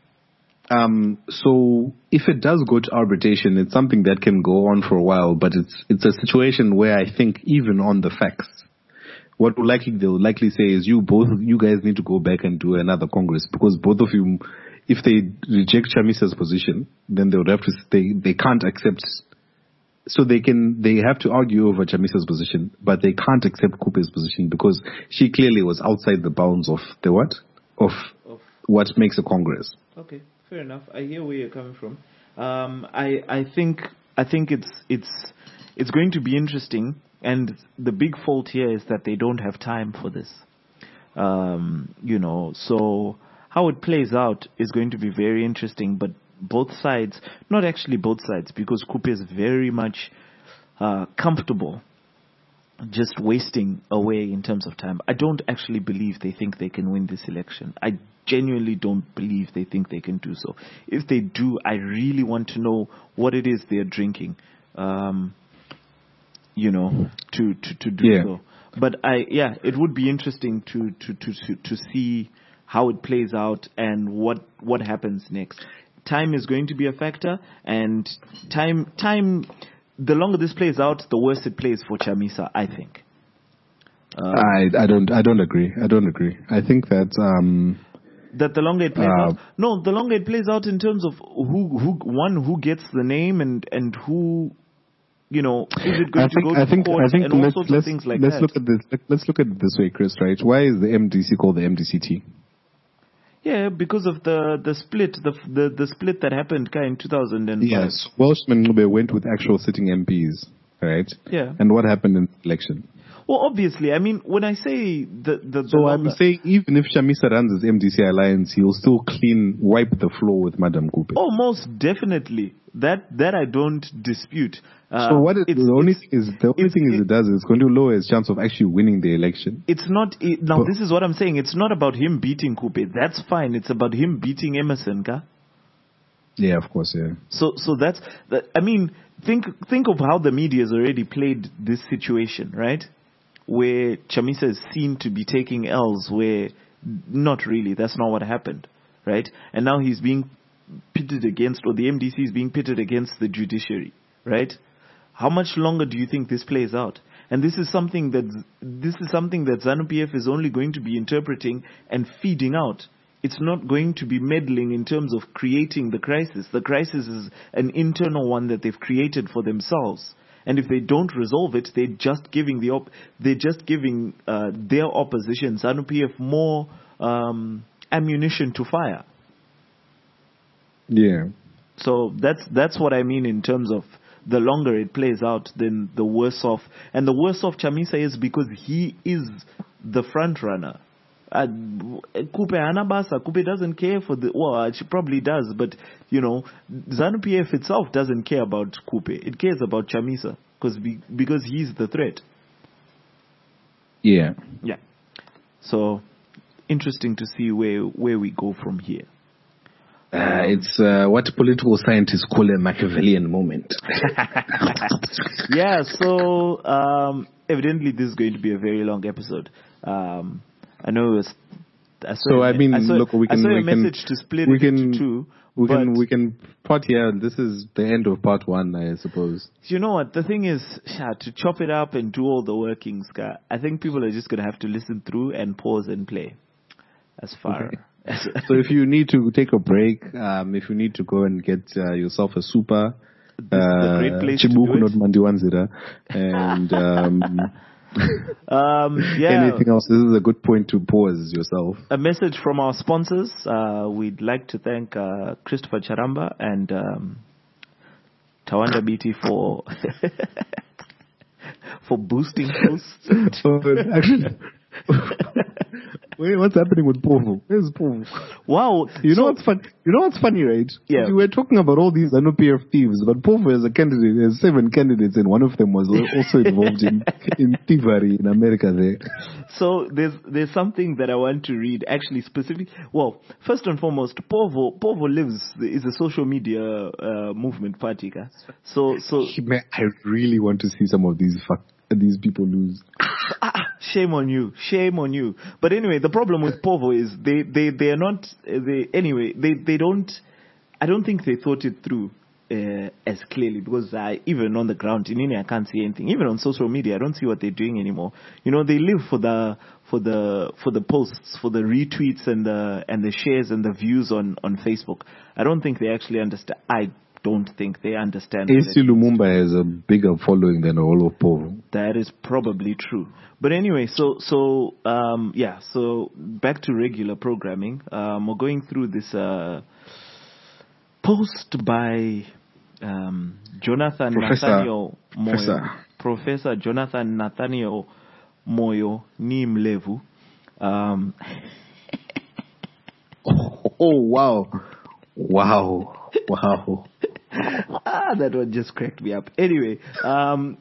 Um, so if it does go to arbitration, it's something that can go on for a while, but it's it's a situation where I think even on the facts, what will likely they'll likely say is you both you guys need to go back and do another Congress, because both of you, if they reject Chamisa's position, then they would have to they they can't accept. So they can they have to argue over Chamisa's position, but they can't accept Kupe's position because she clearly was outside the bounds of the what of, of what makes a Congress. Okay. Fair enough. I hear where you're coming from. Um, I I think I think it's it's it's going to be interesting, and the big fault here is that they don't have time for this. Um, you know, so how it plays out is going to be very interesting. But both sides, not actually both sides, because Kupe is very much uh, comfortable just wasting away in terms of time. I don't actually believe they think they can win this election. I genuinely don't believe they think they can do so. If they do, I really want to know what it is they're drinking, um, you know, to, to, to do yeah. so. But I, yeah, it would be interesting to, to, to, to, to see how it plays out and what, what happens next. Time is going to be a factor, and time, time, the longer this plays out, the worse it plays for Chamisa, I think. Uh, I I don't I don't agree. I don't agree. I think that um, that the longer it plays uh, out, no, the longer it plays out in terms of who who one who gets the name and and who, you know, is it going I think, to go I to think, court I think and all let's, sorts let's, of things like let's that. Look at this, let's look at it this way, Chris. Right? Why is the M D C called the M D C T? Yeah, because of the the split, the the, the split that happened in two thousand five. Yes, Welshman Ncube went with actual sitting M Ps, right? Yeah. And what happened in the election? Well, obviously, I mean, when I say the the, the so longer, I'm saying even if Chamisa runs his M D C alliance, he'll still clean wipe the floor with Madam Kupe. Oh, most definitely. That that I don't dispute. Uh, so what is, the only thing is the only thing is it, it does is it's going to lower his chance of actually winning the election. It's not it, now. But, this is what I'm saying. It's not about him beating Kupe. That's fine. It's about him beating Emerson, ka? Yeah, of course, yeah. So so that's that. I mean, think think of how the media has already played this situation, right? Where Chamisa is seen to be taking L's, where not really. That's not what happened, right? And now he's being pitted against, or the M D C is being pitted against the judiciary, right? How much longer do you think this plays out? And this is something that this is something that ZANU-P F is only going to be interpreting and feeding out. It's not going to be meddling in terms of creating the crisis. The crisis is an internal one that they've created for themselves. And if they don't resolve it, they're just giving the op- they're just giving uh, their opposition, ZANU-P F, more um, ammunition to fire. Yeah. So that's that's what I mean in terms of the longer it plays out, then the worse off. And the worse off Chamisa is because he is the front runner. Uh, Kupe Anabasa, Kupe doesn't care for the, well, she probably does, but, you know, ZANU-P F itself doesn't care about Kupe. It cares about Chamisa because be, because he's the threat. Yeah. Yeah. So, interesting to see where, where we go from here. Uh, it's uh, what political scientists call a Machiavellian moment. Yeah, so um, evidently this is going to be a very long episode. Um, I know it was. I so I mean, I saw, look, we can. I saw we a can, message to split we it can, into two. We but can. We can part here. This is the end of part one, I suppose. You know what? The thing is, yeah, to chop it up and do all the workings, I think people are just gonna have to listen through and pause and play. As far. Okay. So if you need to take a break, um, if you need to go and get uh, yourself a super, this uh, is a great place Chibuku to do not Mandiwanzira, and um, um, yeah. Anything else? This is a good point to pause yourself. A message from our sponsors. Uh, we'd like to thank uh, Christopher Charamba and um, Tawanda B T for for boosting posts. Oh, actually, wait, what's happening with Povo? Where's Povo? Wow, you know so, what's fun? You know what's funny, right? Yeah, we were talking about all these N P F thieves, but Povo as a candidate, there's seven candidates, and one of them was also involved in in thievery in America. There. So there's there's something that I want to read, actually specifically. Well, first and foremost, Povo Povo lives is a social media uh, movement party. Ka? So so I really want to see some of these fuck these people lose. Shame on you, shame on you. But anyway, the problem with Povo is they they they are not they anyway they they don't. I don't think they thought it through uh, as clearly, because I, even on the ground in India I can't see anything. Even on social media I don't see what they're doing anymore. You know, they live for the for the for the posts, for the retweets and the and the shares and the views on on Facebook. I don't think they actually understand. I don't think they understand. A C Lumumba has a bigger following than all of Povo. That is probably true. But anyway, so so um, yeah. So back to regular programming. Um, we're going through this uh, post by um, Jonathan Professor, Nathaniel Moyo, Professor. Professor Jonathan Nathaniel Moyo Nimlevu. Um, oh, oh wow, wow. Wow. ah, that one just cracked me up. Anyway, um,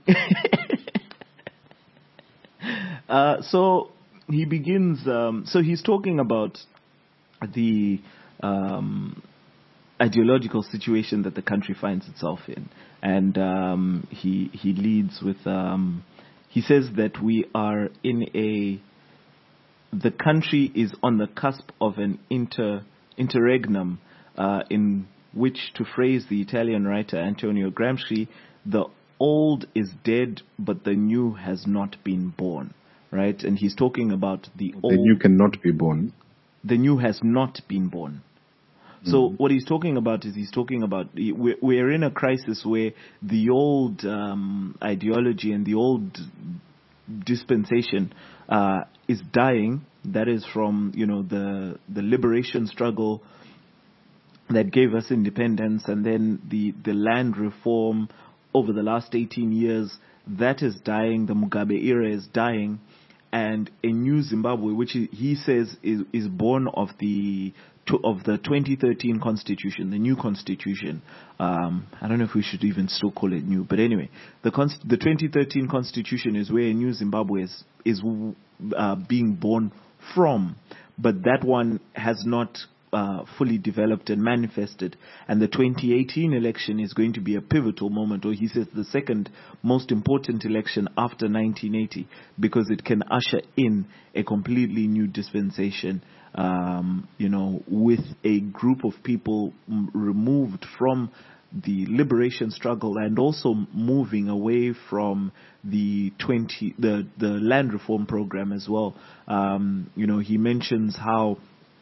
uh, so he begins, um, so he's talking about the um, ideological situation that the country finds itself in. And um, he, he leads with, um, he says that we are in a, the country is on the cusp of an inter, interregnum uh, in which, to phrase the Italian writer Antonio Gramsci, the old is dead, but the new has not been born, right? And he's talking about the old. The new cannot be born. The new has not been born. So mm. what he's talking about is he's talking about we're, we're in a crisis where the old um, ideology and the old dispensation uh, is dying. That is from, you know, the the liberation struggle that gave us independence, and then the, the land reform over the last eighteen years, that is dying. The Mugabe era is dying, and a new Zimbabwe, which he says is, is born of the of the twenty thirteen constitution, the new constitution. Um, I don't know if we should even still call it new, but anyway, the const- the twenty thirteen constitution is where a new Zimbabwe is is uh, being born from, but that one has not Uh, fully developed and manifested, and the twenty eighteen election is going to be a pivotal moment, or he says the second most important election after nineteen eighty, because it can usher in a completely new dispensation, um, you know, with a group of people m- removed from the liberation struggle and also moving away from the twenty the the land reform program as well. Um, you know, he mentions how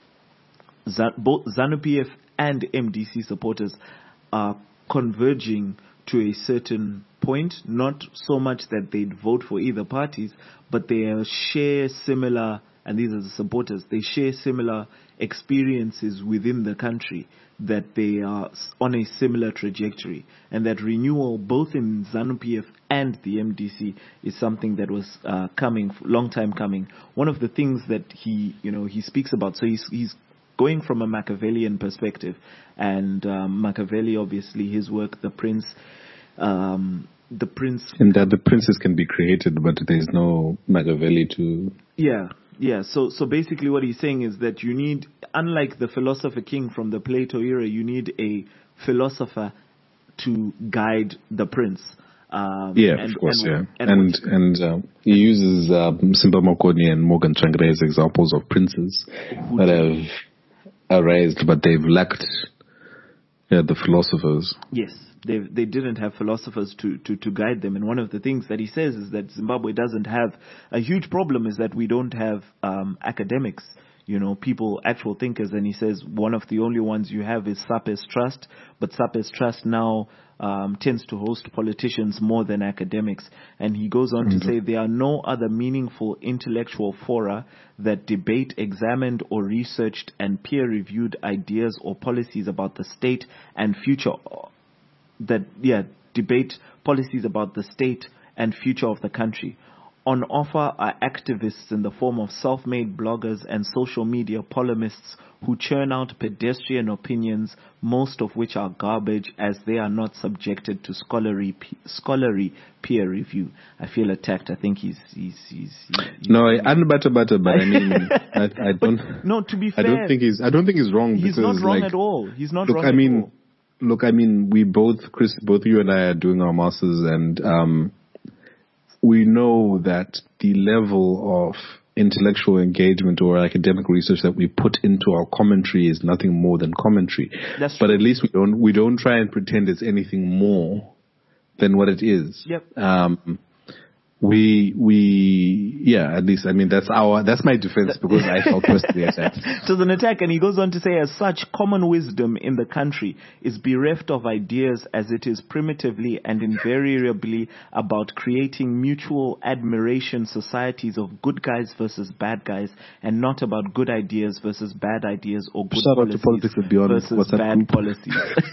both ZANU-P F and M D C supporters are converging to a certain point, not so much that they'd vote for either parties, but they share similar, and these are the supporters, they share similar experiences within the country, that they are on a similar trajectory, and that renewal both in ZANU-P F and the M D C is something that was uh, coming, long time coming. One of the things that he, you know, he speaks about, so he's, he's going from a Machiavellian perspective, and um, Machiavelli, obviously, his work, The Prince, um, The Prince, and that the princes can be created, but there is no Machiavelli to. Yeah, yeah. So, so basically, what he's saying is that you need, unlike the philosopher king from the Plato era, you need a philosopher to guide the prince. Um, yeah, and, of course, and, yeah. And, and and uh, he uses uh, Simba Makoni and Morgan Tsvangirai as examples of princes that have erased, but they've lacked yeah, the philosophers. Yes, they they didn't have philosophers to, to, to guide them. And one of the things that he says is that Zimbabwe doesn't have a huge problem is that we don't have um, academics. you know, people, actual thinkers. And he says one of the only ones you have is SAPES Trust, but SAPES Trust now um, tends to host politicians more than academics. And he goes on mm-hmm. to say there are no other meaningful intellectual fora that debate examined or researched and peer-reviewed ideas or policies about the state and future that, yeah, debate policies about the state and future of the country. On offer are activists in the form of self-made bloggers and social media polemists who churn out pedestrian opinions, most of which are garbage as they are not subjected to scholarly scholarly peer review. I feel attacked. I think he's he's he's, he's no, I'm butter butter, but I mean, I, I don't. But, no, to be fair, I don't think he's. I don't think he's wrong. He's because, not wrong like, at all. He's not look, wrong I mean, at all. Look, I mean, we both, Chris, both you and I are doing our masters, and um, we know that the level of intellectual engagement or academic research that we put into our commentary is nothing more than commentary. That's but true. At least we don't we don't try and pretend it's anything more than what it is. Yep. Um, we we yeah, at least I mean that's our that's my defense because I felt personally attacked. It was an attack, and he goes on to say, as such, common wisdom in the country is bereft of ideas, as it is primitively and invariably about creating mutual admiration societies of good guys versus bad guys, and not about good ideas versus bad ideas or good Shout policies out to Politics and Beyond versus WhatsApp bad group. policies.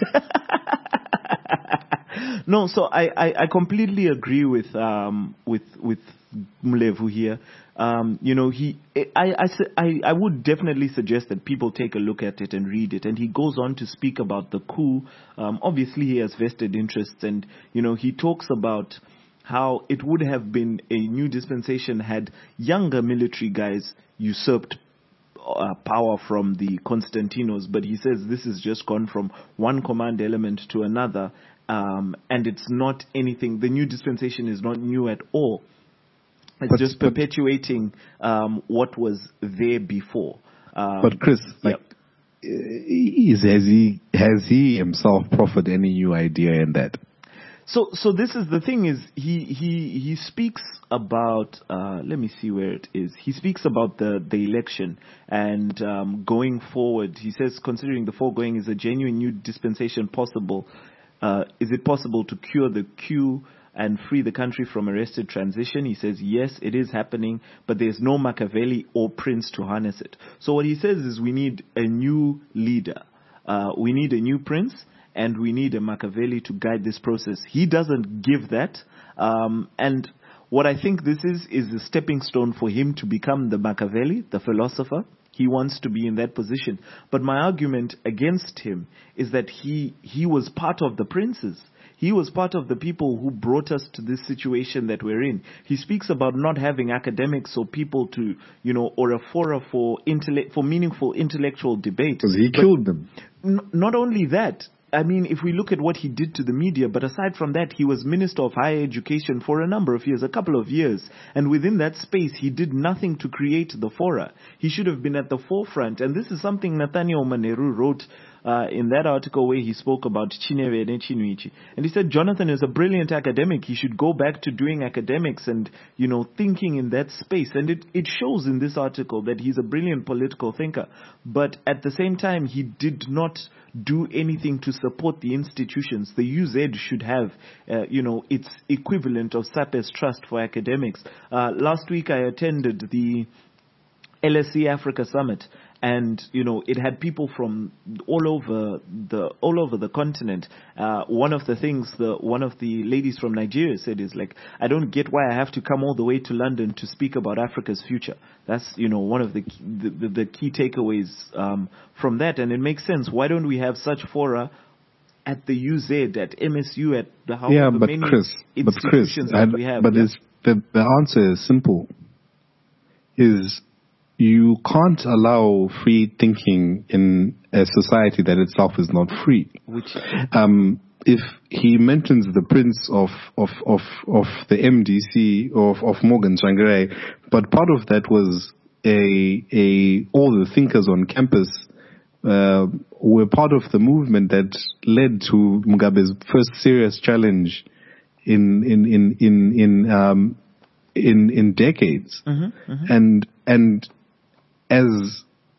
No, so I, I, I completely agree with um with with Mlevu here. Um, you know, he I, I, I, I would definitely suggest that people take a look at it and read it. And he goes on to speak about the coup. Um, obviously, he has vested interests, and you know, he talks about how it would have been a new dispensation had younger military guys usurped Uh, power from the Constantinos, but he says this has just gone from one command element to another, um, and it's not anything. The new dispensation is not new at all. It's but, just but, perpetuating um, what was there before. Um, but Chris, like, yep. is, has he has he himself proffered any new idea in that? So, so this is the thing: is he he he speaks about? Uh, let me see where it is. He speaks about the the election and um, going forward. He says, considering the foregoing, is a genuine new dispensation possible? Uh, is it possible to cure the queue and free the country from arrested transition? He says, yes, it is happening, but there's no Machiavelli or Prince to harness it. So what he says is, we need a new leader. Uh, we need a new prince. And we need a Machiavelli to guide this process. He doesn't give that. Um, and what I think this is, is a stepping stone for him to become the Machiavelli, the philosopher. He wants to be in that position. But my argument against him is that he, he was part of the princes. He was part of the people who brought us to this situation that we're in. He speaks about not having academics or people to, you know, or a fora for intellect, for meaningful intellectual debate. Because he killed them. N- not only that, I mean, if we look at what he did to the media, but aside from that, he was Minister of Higher Education for a number of years, a couple of years. And within that space, he did nothing to create the fora. He should have been at the forefront. And this is something Nathaniel Maneru wrote uh, in that article where he spoke about Chineve and Chinuichi. And he said, Jonathan is a brilliant academic. He should go back to doing academics and, you know, thinking in that space. And it, it shows in this article that he's a brilliant political thinker. But at the same time, he did not do anything to support the institutions. The U Z should have, uh, you know, its equivalent of SAPES Trust for academics. Uh, last week I attended the L S E Africa Summit, and you know, it had people from all over the all over the continent. Uh, one of the things the one of the ladies from Nigeria said is like, I don't get why I have to come all the way to London to speak about Africa's future. That's, you know, one of the the, the, the key takeaways um, from that, and it makes sense. Why don't we have such fora at the U Z, at M S U, at the however yeah, but many Chris, institutions but Chris, that we have? But yeah? it's, the the answer is simple. Is you can't allow free thinking in a society that itself is not free. Which, um, if he mentions the Prince of of of, of the M D C of of Morgan Tsvangirai, but part of that was a a all the thinkers on campus uh, were part of the movement that led to Mugabe's first serious challenge in in in in in um, in, in decades, mm-hmm, mm-hmm. and and as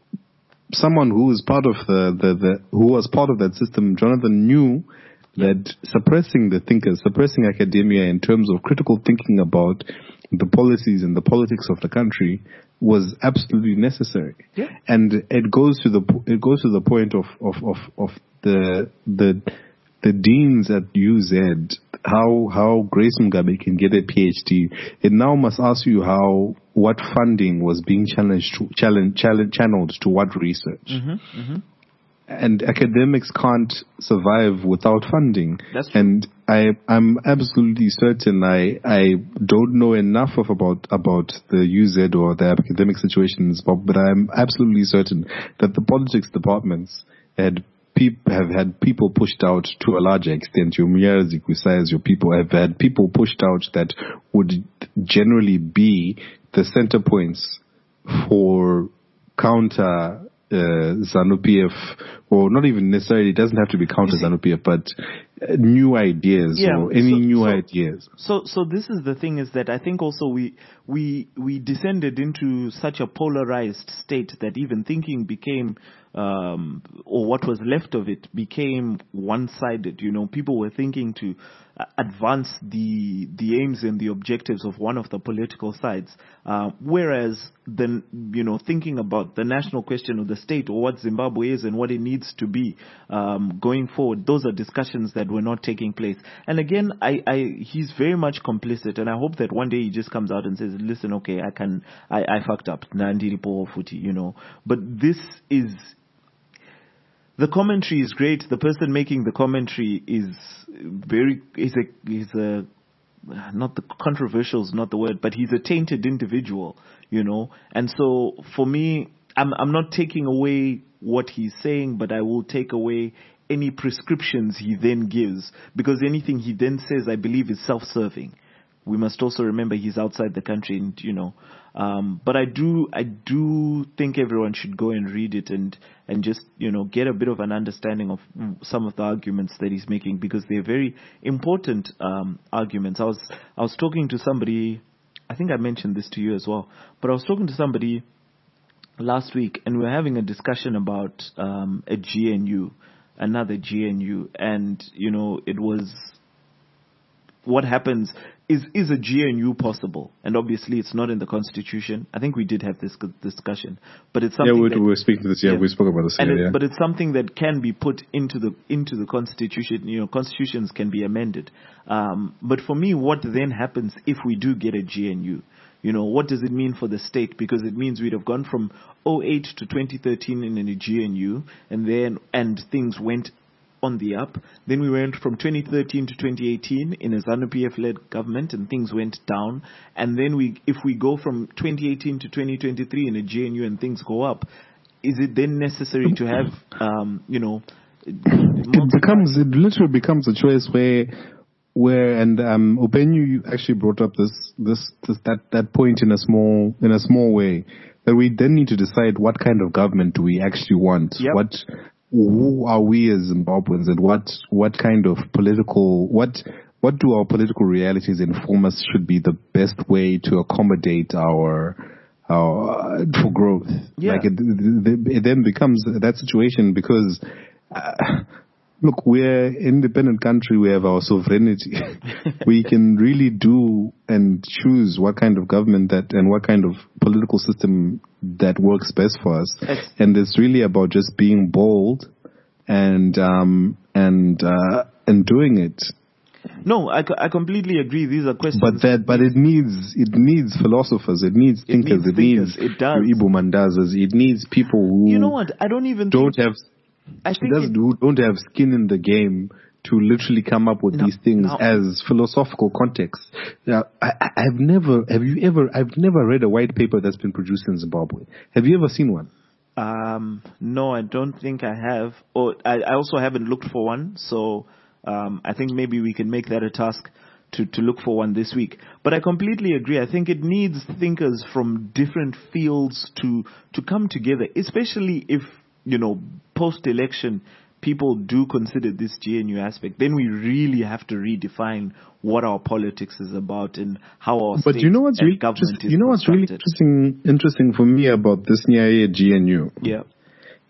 someone who is part of the, the, the who was part of that system, Jonathan knew that suppressing the thinkers, suppressing academia in terms of critical thinking about the policies and the politics of the country was absolutely necessary. Yeah. And it goes to the it goes to the point of of of, of the the the deans at U Z, how how Grace Mugabe can get a PhD. It now must ask you how what funding was being challenged to, challenge, challenge, channeled to what research. Mm-hmm, mm-hmm. And academics can't survive without funding. That's true. And I, I'm absolutely certain I, I don't know enough of about, about the U Z or the academic situations, but, but I'm absolutely certain that the politics departments had peop, have had people pushed out to a larger extent. Your Muyarazi Kusais, your people have had people pushed out that would generally be the center points for counter Uh, ZANU-P F, or not even necessarily, it doesn't have to be counter ZANU-P F, but uh, new ideas yeah, or any so, new so, ideas. So, so this is the thing, is that I think also we we we descended into such a polarized state that even thinking became, um, or what was left of it became one-sided. You know, people were thinking to uh, advance the the aims and the objectives of one of the political sides, uh, whereas then, you know, thinking about the national question of the state, or what Zimbabwe is and what it needs to be um, going forward, those are discussions that were not taking place. And again, I, I he's very much complicit, and I hope that one day he just comes out and says, listen, okay, I can, I, I fucked up, Nandiripo Futi, you know. But this is, the commentary is great. The person making the commentary is very, is a, is a, not the controversial is not the word, but he's a tainted individual, you know. And so for me, I'm, I'm not taking away what he's saying, but I will take away any prescriptions he then gives, because anything he then says, I believe, is self-serving. We must also remember he's outside the country, and you know, um, but I do, I do think everyone should go and read it and and just, you know, get a bit of an understanding of some of the arguments that he's making, because they're very important um, arguments. I was I was talking to somebody, I think I mentioned this to you as well, but I was talking to somebody last week, and we were having a discussion about um, a G N U, another G N U, and you know, it was what happens. Is is a G N U possible? And obviously, it's not in the Constitution. I think we did have this discussion, but it's something. Yeah, we, that, we were speaking to this. Yeah, yeah, we spoke about this. And yeah, it, yeah. But it's something that can be put into the into the Constitution. You know, constitutions can be amended. Um, but for me, what then happens if we do get a G N U? You know, what does it mean for the state? Because it means we'd have gone from oh eight to twenty thirteen in a G N U, and then and things went on the up. Then we went from twenty thirteen to twenty eighteen in a ZANU-P F-led government, and things went down. And then we, if we go from twenty eighteen to twenty twenty-three in a G N U and things go up, is it then necessary to have, um, you know, it becomes, it literally becomes a choice where, where, and um, Upenyu, you actually brought up this, this, this, that, that point in a small, in a small way, that we then need to decide what kind of government do we actually want. Yep. What, who are we as Zimbabweans, and what what kind of political what what do our political realities inform us should be the best way to accommodate our our uh, for growth? Yeah. Like it, it, it then becomes that situation, because uh, look, we're an independent country. We have our sovereignty. We can really do and choose what kind of government that and what kind of political system that works best for us. It's, and it's really about just being bold and um, and uh, and doing it. No, I, I completely agree. These are questions. But that, but it needs it needs philosophers. It needs thinkers. It needs, it needs it does. Ibu Mandazas. It needs people who you know what? I don't even don't think, have. I think does, it, who don't have skin in the game to literally come up with no, these things no. as philosophical context. Now, I, I've never, have you ever, I've never read a white paper that's been produced in Zimbabwe. Have you ever seen one? Um, no, I don't think I have. Or I, I also haven't looked for one. So um, I think maybe we can make that a task to, to look for one this week. But I completely agree. I think it needs thinkers from different fields to to come together, especially if, you know, post-election, people do consider this G N U aspect. Then we really have to redefine what our politics is about and how our but state you know what's and really government is you know what's really constructed. interesting interesting for me about this Nyaye G N U? Yeah.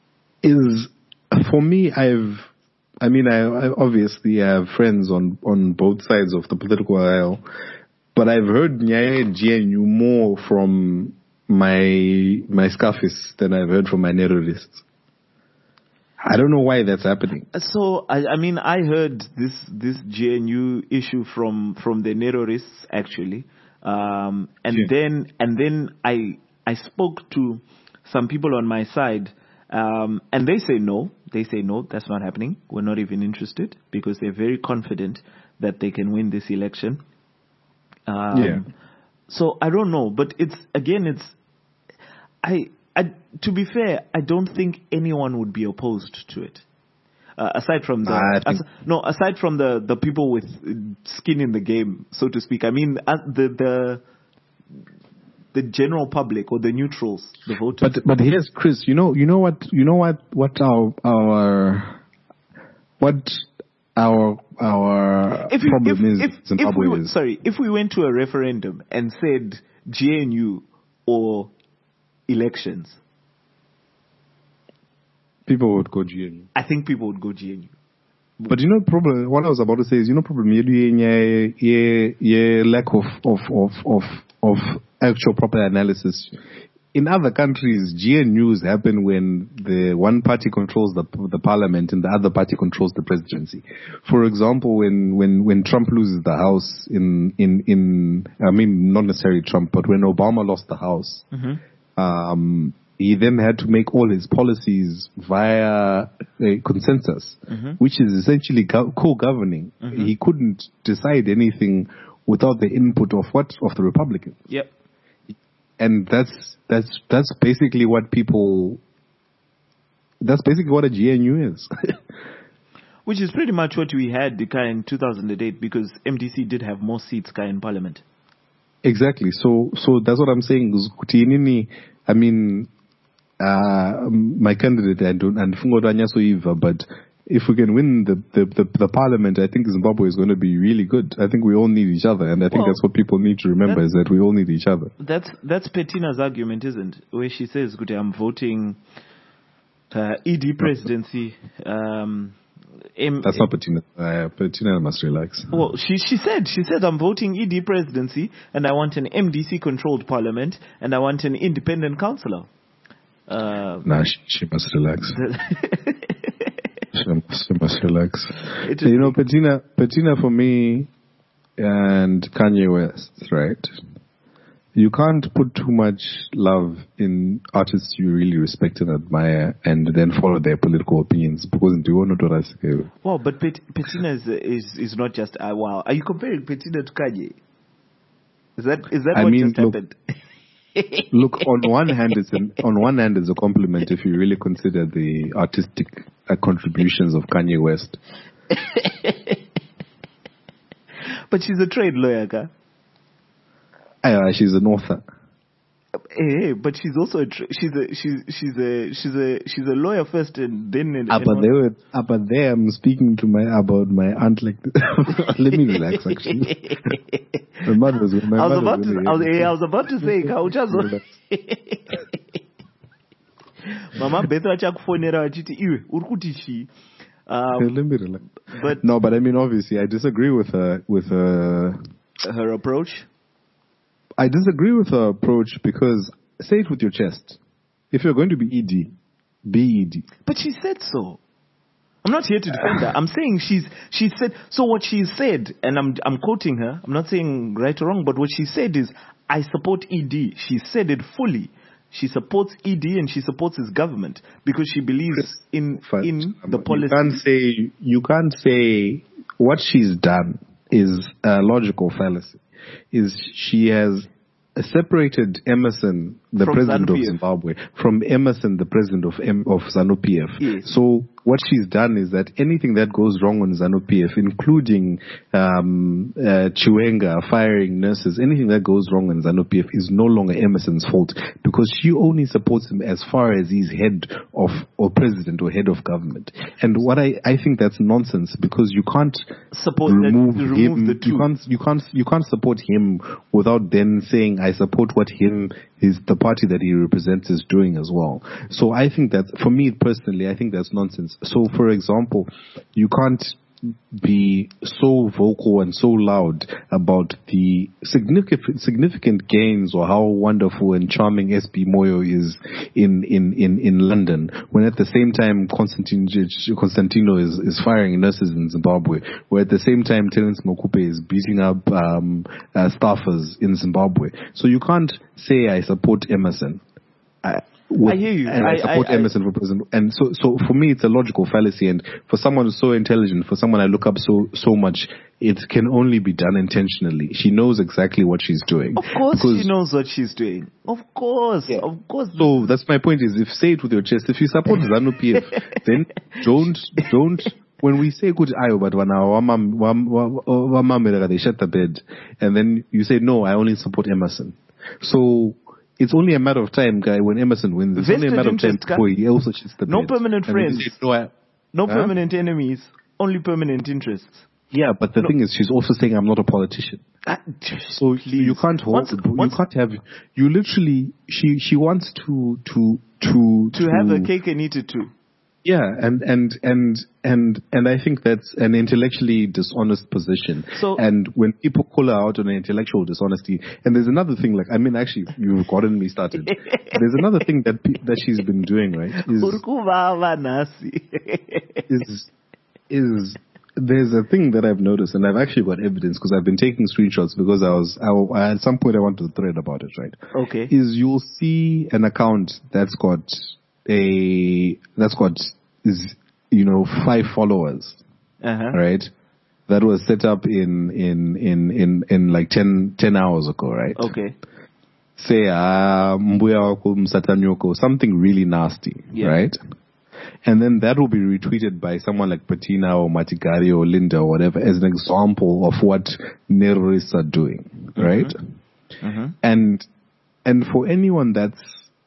is, for me, I've, I mean, I, I obviously have friends on, on both sides of the political aisle, but I've heard Nyaye G N U more from my, my scaffists than I've heard from my terrorists. I don't know why that's happening. So, I, I mean, I heard this, this G N U issue from, from the terrorists, actually. Um, and yeah. then, and then I, I spoke to some people on my side, um, and they say no. They say no, that's not happening. We're not even interested, because they're very confident that they can win this election. Um, yeah. So I don't know, but it's, again, it's, I, I, to be fair, I don't think anyone would be opposed to it. Uh, aside from the, I as, no, aside from the, the people with skin in the game, so to speak. I mean, uh, the, the, the general public or the neutrals, the voters. But but here's Chris. You know you know what you know what what our our what our our if you, problem if, is if, in Zimbabwe if we, is. Sorry, if we went to a referendum and said G N U or elections, people would go G N U. I think people would go G N U. But you know, problem. What I was about to say is, you know, problem. Yeah, yeah, yeah, lack of of of of of actual proper analysis. In other countries, G N Us happen when the one party controls the the parliament and the other party controls the presidency. For example, when when when Trump loses the House in in in I mean, not necessarily Trump, but when Obama lost the House. Mm-hmm. Um, he then had to make all his policies via a consensus, mm-hmm. which is essentially go- co-governing. Mm-hmm. He couldn't decide anything without the input of what? Of the Republicans. Yep. And that's that's that's basically what people. That's basically what a G N U is. Which is pretty much what we had in two thousand eight, because M D C did have more seats in Parliament. Exactly. So so that's what I'm saying. I mean. Uh, my candidate, I don't, and but if we can win the, the, the, the parliament, I think Zimbabwe is going to be really good. I think we all need each other, and I think well, that's what people need to remember, is that we all need each other. That's that's Pettina's argument, isn't it? Where she says, "Good, I'm voting uh, E D presidency." Um, M- that's not Pettina. Uh, Pettina must relax. Well, she she said she said I'm voting E D presidency, and I want an M D C controlled parliament, and I want an independent councillor. Uh, nah, she, she must relax. she, must, she must relax. You know, Pettina, Pettina for me and Kanye West, right? You can't put too much love in artists you really respect and admire, and then follow their political opinions, because you won't know what I say. Well, but Pet, Pettina is, is is not just uh, wow. Are you comparing Pettina to Kanye? Is that is that I what mean, just look, happened? Look, on one hand, it's an, on one hand, it's a compliment if you really consider the artistic uh, contributions of Kanye West. But she's a trade lawyer, ka? Uh, she's an author. Hey, but she's also a tra- she's a she's she's a she's a she's a lawyer first, and then. And, up and there, up there, I'm speaking to my about my aunt like this. Let me relax, actually. My mother was. My I was mother about was to. I was, I was about to say, Kauchazo. Mama Beth achakufonera achiti iwe urikuti chi. Let me relax. But no, but I mean, obviously, I disagree with her with her her approach. I disagree with her approach, because say it with your chest. If you're going to be E D, be E D. But she said so. I'm not here to defend her. I'm saying she's she said so. What she said, and I'm I'm quoting her. I'm not saying right or wrong, but what she said is, I support E D. She said it fully. She supports E D and she supports his government because she believes in in the policy. You can't say you can't say what she's done is a logical fallacy. Is she has separated Emerson, the from president ZANU-P F. Of Zimbabwe, from Emerson, the president of M- of ZANU-P F. Yes. So what she's done is that anything that goes wrong on ZANU-P F, including um, uh, Chiwenga firing nurses, anything that goes wrong on ZANU-P F is no longer Emerson's fault, because she only supports him as far as he's head of or president or head of government. And what I, I think that's nonsense, because you can't support remove, that, him. remove the two. You can't you can't you can't support him without then saying I support what him his the party that he represents is doing as well. So I think that, for me personally, I think that's nonsense. So, for example, you can't be so vocal and so loud about the significant significant gains or how wonderful and charming S B Moyo is in in in in London, when at the same time Constantine Constantino is is firing nurses in Zimbabwe, where at the same time Terence Mokupe is beating up um, uh, staffers in Zimbabwe. So you can't say I support Emerson. I, With, I hear you. And I, I support I, Emerson for president. And so, so for me, it's a logical fallacy. And for someone who's so intelligent, for someone I look up so so much, it can only be done intentionally. She knows exactly what she's doing. Of course, she knows what she's doing. Of course, yeah. of course. So that's my point. Is if say it with your chest. If you support ZANU P F, then don't don't. When we say good ayo, but when our mom they shut the bed, and then you say no, I only support Emerson. So. It's only a matter of time, guy, when Emerson wins. It's Vested only a matter of time before he also shits the bed. No permanent friends. Say, no, I, no huh? permanent enemies. Only permanent interests. Yeah, but the no. thing is, she's also saying I'm not a politician. Uh, so please. you can't hold. Once, you once, can't have. You literally. She she wants to to to to, to have a cake and eat it too. Yeah, and, and, and, and, and I think that's an intellectually dishonest position. So, and when people call her out on intellectual dishonesty, and there's another thing, like, I mean, actually, you've gotten me started. There's another thing that that she's been doing, right? Is, is, is, there's a thing that I've noticed, and I've actually got evidence because I've been taking screenshots because I was, I, at some point I wanted to thread about it, right? Okay. Is you'll see an account that's got a, that's got, is, you know, five followers, uh-huh. right? That was set up in, in, in, in, in like ten, ten hours ago, right? Okay. Say, uh, something really nasty, yeah. right? And then that will be retweeted by someone like Patina or Matigari or Linda or whatever as an example of what terrorists are doing, right? Mm-hmm. Mm-hmm. And, and for anyone that's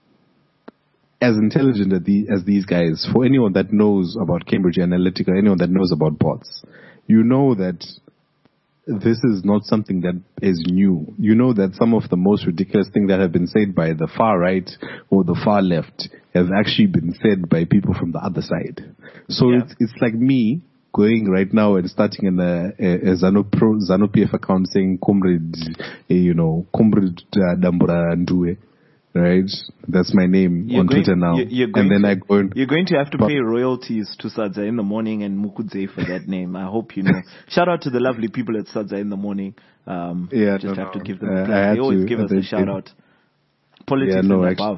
as intelligent as, the, as these guys, for anyone that knows about Cambridge Analytica, anyone that knows about bots, you know that this is not something that is new. You know that some of the most ridiculous things that have been said by the far right or the far left have actually been said by people from the other side. So yeah. it's it's like me going right now and starting in a, a, a ZANU P F account saying comrade, you know, comrade uh, Dambura Ndue. Right, that's my name you're on going, Twitter now. You're going and then to, I go and you're going to have to pay royalties to Sadza in the morning and Mukudze for that name. I hope you know. Shout out to the lovely people at Sadza in the morning. Um, yeah, just no, have no. to give them. Uh, a they always to, give us a shout out. Politics yeah, no, and above.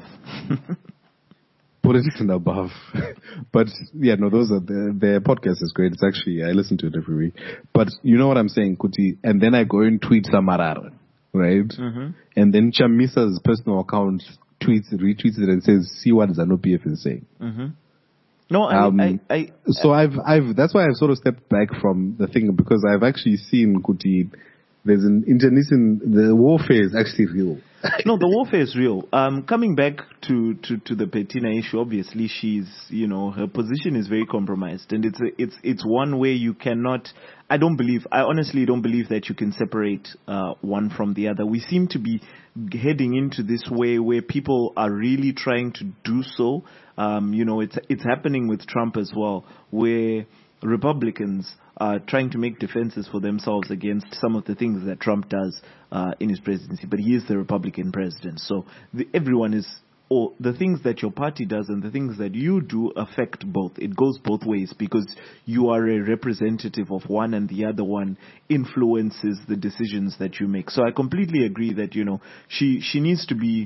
Politics and above. But yeah, no, those are the the podcast is great. It's actually I listen to it every week. But you know what I'm saying, Kuti, and then I go and tweet Samarara. Right? Mm-hmm. And then Chamisa's personal account tweets, retweets it and says, see what ZANU P F is saying. Mm-hmm. No, I, um, I, I, I, so I've, I've, that's why I've sort of stepped back from the thing because I've actually seen Kuti, there's an internecine, the warfare is actually real. No, the warfare is real. Um, coming back to, to, to the Petina issue, obviously she's, you know, her position is very compromised and it's, a, it's, it's one where you cannot, I don't believe, I honestly don't believe that you can separate, uh, one from the other. We seem to be heading into this way where people are really trying to do so. Um, you know, it's, it's happening with Trump as well, where Republicans are trying to make defenses for themselves against some of the things that Trump does uh, in his presidency. But he is the Republican president. So the, everyone is, or the things that your party does and the things that you do affect both. It goes both ways because you are a representative of one and the other one influences the decisions that you make. So I completely agree that, you know, she, she needs to be,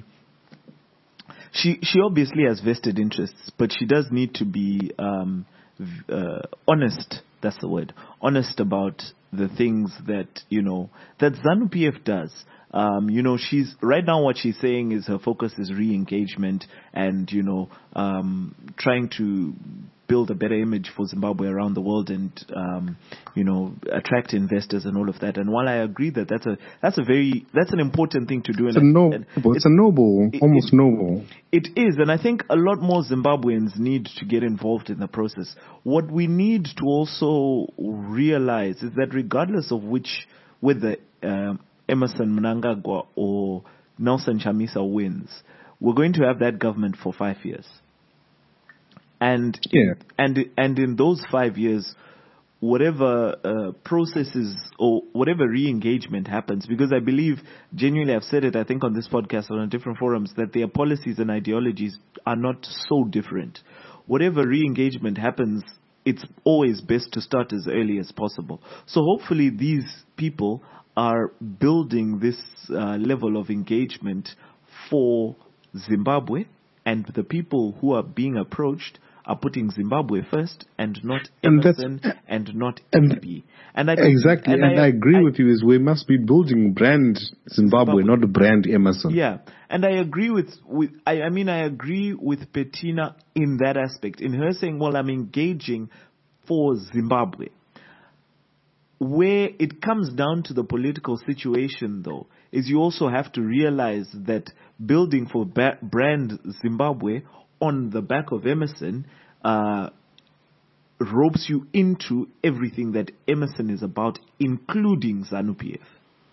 she, she obviously has vested interests, but she does need to be, um, Uh, honest, that's the word, honest about the things that, you know, that ZANU P F does. Um, you know, she's, right now what she's saying is her focus is re-engagement and, you know, um, trying to build a better image for Zimbabwe around the world and, um, you know, attract investors and all of that. And while I agree that that's a, that's a very, that's an important thing to do. It's, and a, no, and it's a noble, it, almost it, noble. It is. And I think a lot more Zimbabweans need to get involved in the process. What we need to also realize is that regardless of which, whether um, Emerson Mnangagwa or Nelson Chamisa wins, we're going to have that government for five years. And Yeah. and and in those five years, whatever uh, processes or whatever re-engagement happens, because I believe, genuinely, I've said it, I think on this podcast or on different forums, that their policies and ideologies are not so different. Whatever re-engagement happens, it's always best to start as early as possible. So hopefully these people are building this uh, level of engagement for Zimbabwe, and the people who are being approached are putting Zimbabwe first and not And Emerson that's- and not and- M P. And I think- Exactly, and, I, agree I- with you. Is we must be building brand Zimbabwe, Zimbabwe. not brand Emerson. Yeah, and I agree with with I, I mean I agree with Bettina in that aspect, in her saying, well, I'm engaging for Zimbabwe. Where it comes down to the political situation, though, is you also have to realize that building for ba- brand Zimbabwe on the back of Emerson uh, ropes you into everything that Emerson is about, including ZANU-P F.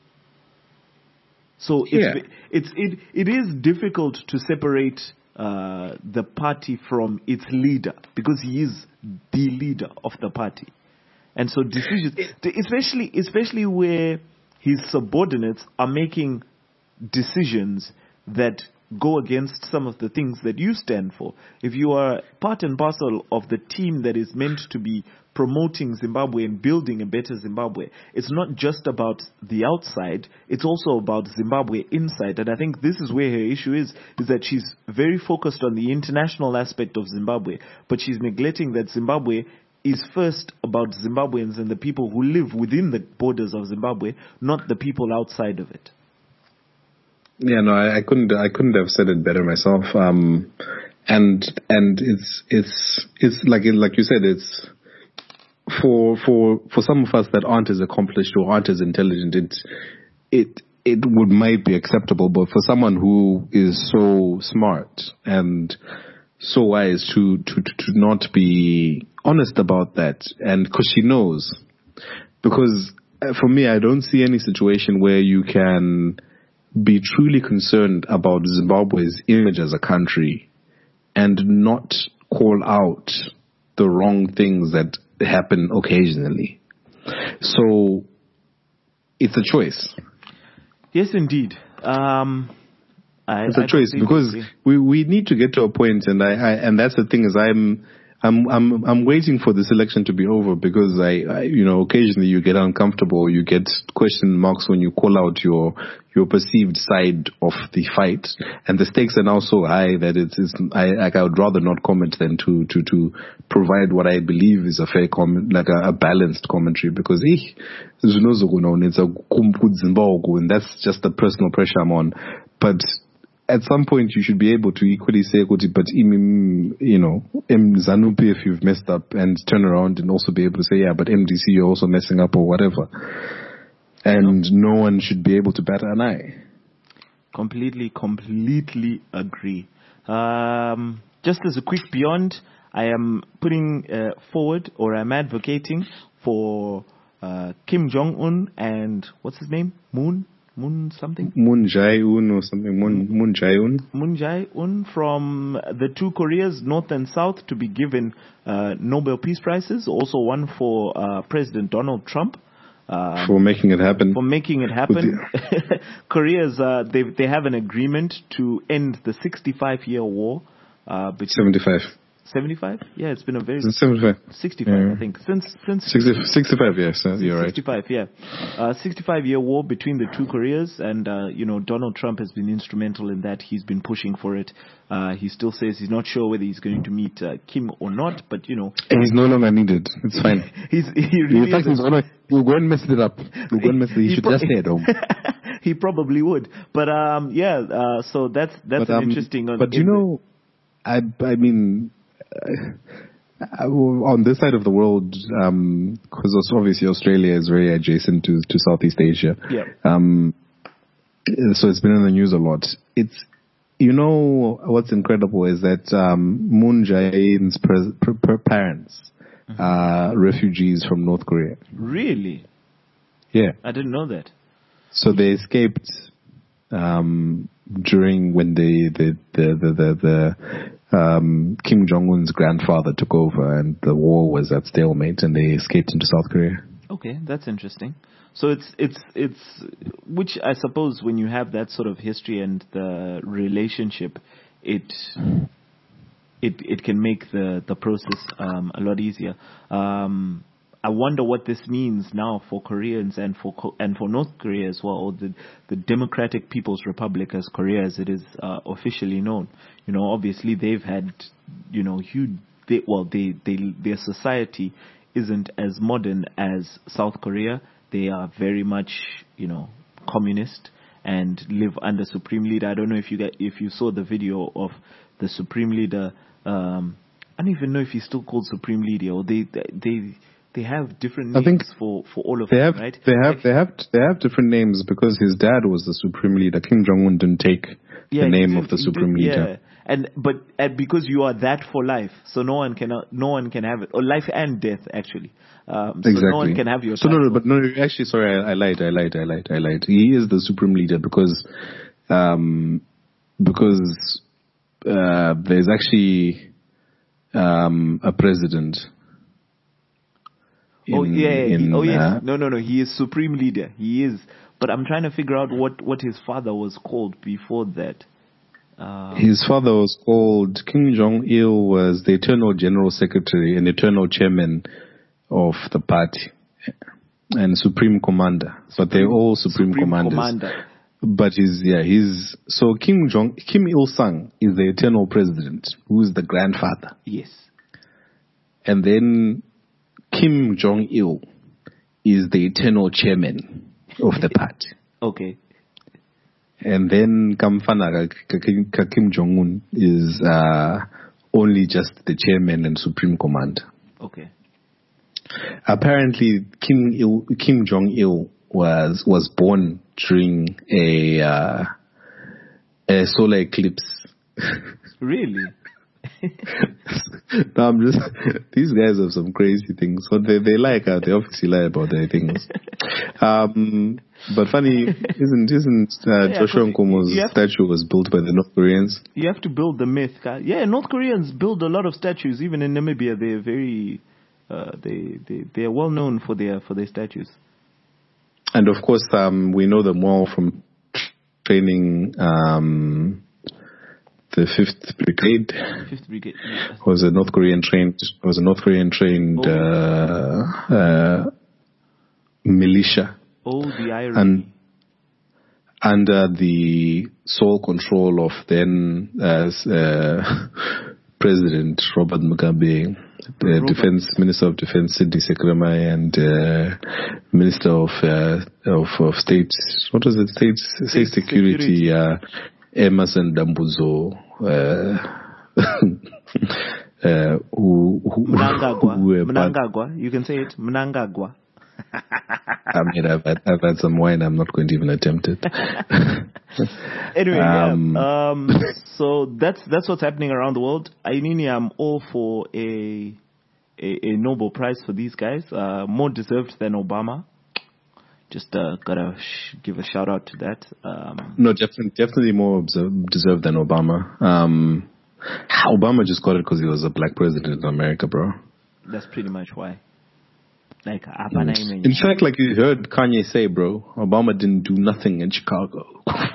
So Yeah. it's, it's it it is difficult to separate uh, the party from its leader, because he is the leader of the party, and so decisions, especially especially where his subordinates are making decisions that go against some of the things that you stand for. If you are part and parcel of the team that is meant to be promoting Zimbabwe and building a better Zimbabwe, it's not just about the outside, it's also about Zimbabwe inside. And I think this is where her issue is, is that she's very focused on the international aspect of Zimbabwe, but she's neglecting that Zimbabwe is first about Zimbabweans and the people who live within the borders of Zimbabwe, not the people outside of it. Yeah, no, I, I couldn't. I couldn't have said it better myself. Um, and and it's it's it's like like you said, it's for for for some of us that aren't as accomplished or aren't as intelligent. It it it would might be acceptable, but for someone who is so smart and so wise to to to, to not be honest about that, and because she knows, because for me, I don't see any situation where you can be truly concerned about Zimbabwe's image as a country and not call out the wrong things that happen occasionally. So it's a choice. Yes, indeed. Um, I, It's a I choice completely because agree. we, we need to get to a point, and I, I and that's the thing is I'm I'm I'm I'm waiting for this election to be over, because I, I you know occasionally you get uncomfortable, you get question marks when you call out your your perceived side of the fight, and the stakes are now so high that it's, it's I like I would rather not comment than to to to provide what I believe is a fair comment, like a, a balanced commentary, because eh, it's a Zimbabwe, and that's just the personal pressure I'm on, but at some point you should be able to equally say, but you know, ZANU-P F, you've messed up, and turn around and also be able to say, yeah, but M D C, you're also messing up, or whatever. And no one should be able to bat an eye. Completely, completely agree. Um, just as a quick beyond, I am putting uh, forward, or I'm advocating for uh, Kim Jong-un and, what's his name? Moon? Moon something? Moon Jae-un or something. Moon, Moon Jae-un. Moon Jae-un from the two Koreas, North and South, to be given uh, Nobel Peace Prizes. Also one for uh, President Donald Trump. Um, for making it happen. For making it happen. Korea's, uh, they they have an agreement to end the sixty-five year war. Uh, between seventy-five. seventy-five? Yeah, it's been a very... seventy-five. sixty-five, yeah. I think. Since since sixty, sixty-five, yes, uh, you're right. sixty-five, yeah. Uh, sixty-five year war between the two Koreas, and, uh, you know, Donald Trump has been instrumental in that. He's been pushing for it. Uh, he still says he's not sure whether he's going to meet uh, Kim or not, but, you know... And he's no longer needed. It's fine. he's, he really In fact, he's gonna, he'll go and mess it up. He'll go and mess it. He, he should pro- just stay at home. He probably would. But, um, yeah, uh, so that's that's but, um, an interesting... But, you know, I, I mean... Uh, on this side of the world, because um, obviously Australia is very adjacent to, to Southeast Asia. Yeah. Um, so it's been in the news a lot. It's, you know, what's incredible is that um, Moon Jae-in's pre- pre- parents mm-hmm. are refugees from North Korea. Really? Yeah. I didn't know that. So they escaped um, during when the the the the, the, the um, Kim Jong-un's grandfather took over and the war was at stalemate and they escaped into South Korea. Okay, that's interesting. So it's it's it's which I suppose when you have that sort of history and the relationship, it it it can make the the process um, a lot easier. Um, I wonder what this means now for Koreans and for and for North Korea as well, or the the Democratic People's Republic as Korea as it is uh, officially known. You know, obviously they've had, you know, huge. They, well, they they their society isn't as modern as South Korea. They are very much, you know, communist and live under supreme leader. I don't know if you get, if you saw the video of the supreme leader. Um, I don't even know if he's still called supreme leader, or they they they have different names I think for, for all of they them, have, right? They have they have they have different names because his dad was the supreme leader. Kim Jong-un didn't take yeah, the name did, of the supreme did, leader. Yeah. And but and because you are that for life, so no one can no one can have it, or life and death actually. Um, so exactly. no one can have your. So no, no, but no, actually, sorry, I, I lied, I lied, I lied, I lied. He is the supreme leader because, um, because uh, there's actually um, a president. In, oh yeah, yeah. In, he, oh yes, uh, no, no, no. He is supreme leader. He is. But I'm trying to figure out what what his father was called before that. Um, His father was called Kim Jong-il, was the Eternal General Secretary and Eternal Chairman of the party and Supreme Commander. But they're all Supreme, Supreme Commanders. Commander. But he's, yeah, he's, so Kim Jong, Kim Il-sung is the Eternal President, who is the grandfather. Yes. And then Kim Jong-il is the Eternal Chairman of the party. Okay. And then Kamfana Kim Jong-un is uh, only just the chairman and supreme commander. Okay. Apparently, Kim Il, Kim Jong-il was was born during a uh, a solar eclipse. Really? No, I'm just, these guys have some crazy things. So they they like uh, they obviously lie about their things. Um, but funny, isn't isn't uh, yeah, Joshua Nkomo's statue was built by the North Koreans? You have to build the myth. Yeah, North Koreans build a lot of statues. Even in Namibia, they're very uh, they they they are well known for their for their statues. And of course, um, we know them well from training. Um, The fifth Brigade, Fifth Brigade yeah. was a North Korean trained was a North Korean trained oh. uh, uh, militia. Oh, the irony! And under the sole control of then uh, uh, President Robert Mugabe, the Robert. Defense Minister of Defense Sidney Sekremai, and uh, Minister of uh, of of State what was it State State, State Security. Security. Uh, Emerson Dambuzo, uh, uh, who, who, Mnangagwa. who were Mnangagwa. You can say it. Mnangagwa. I mean, I've had, I've had some wine. I'm not going to even attempt it. Anyway, um, yeah. Um, so that's that's what's happening around the world. Ainini, I'm all for a a, a Nobel Prize for these guys. Uh, more deserved than Obama. Just uh, gotta sh- give a shout out to that. Um, no, definitely, definitely more observe, deserved than Obama. Um, Obama just got it because he was a black president in America, bro. That's pretty much why. Like, in, in fact, like you heard Kanye say, bro, Obama didn't do nothing in Chicago.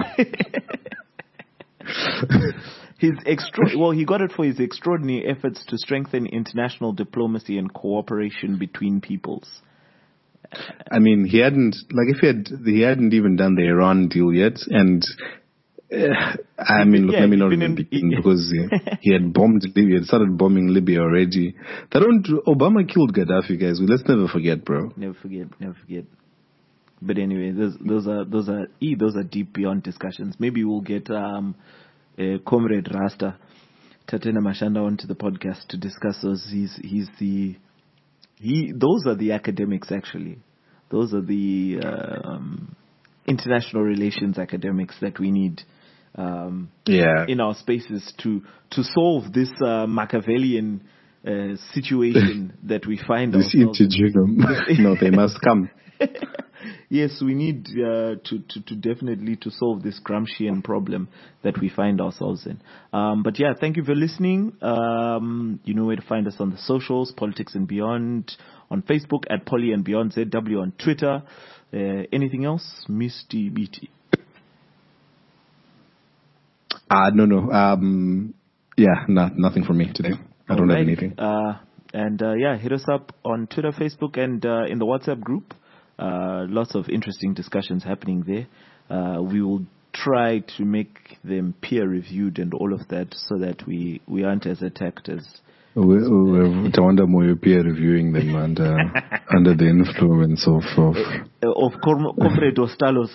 His extra- well, he got it for his extraordinary efforts to strengthen international diplomacy and cooperation between peoples. I mean, he hadn't, like, if he had, he hadn't even done the Iran deal yet, and, uh, I mean, look, yeah, let me not even begin, because he, he had bombed Libya, he had started bombing Libya already. That don't, Obama killed Gaddafi, guys, let's never forget, bro. Never forget, never forget. But anyway, those, those are, those are, e, those are deep beyond discussions. Maybe we'll get, um, uh, Comrade Rasta, Tatena Mashanda onto the podcast to discuss those. He's, he's the, He, those are the academics, actually. Those are the um, international relations academics that we need um, yeah. in our spaces to to solve this uh, Machiavellian uh, situation that we find this ourselves in. No, they must come. Yes, we need uh, to, to, to definitely to solve this Gramscian problem that we find ourselves in. Um, but yeah, thank you for listening. Um, you know where to find us on the socials, Politics and Beyond on Facebook, at Poly and Beyond Z W on Twitter. Uh, anything else, Misty B T? Uh, no, no. Um, yeah, not, nothing from me today. I don't right. have anything. Uh, and uh, yeah, hit us up on Twitter, Facebook, and uh, in the WhatsApp group. Uh, lots of interesting discussions happening there. Uh, we will try to make them peer-reviewed and all of that, so that we, we aren't as attacked as. We're more peer reviewing them under under the influence of of, of Comrade Ostalos.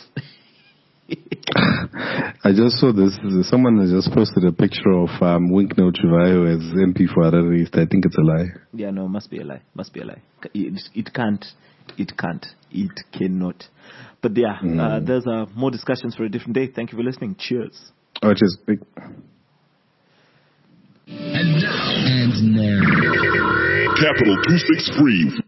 I just saw this. Someone has just posted a picture of um, Winkno Chivayo as M P for Harare East. I think it's a lie. Yeah, no, must be a lie. Must be a lie. It, it can't. It can't. It cannot. But yeah, mm. uh, there's uh, more discussions for a different day. Thank you for listening. Cheers. Oh, cheers. Big. And now. And now. Capital two sixty-three.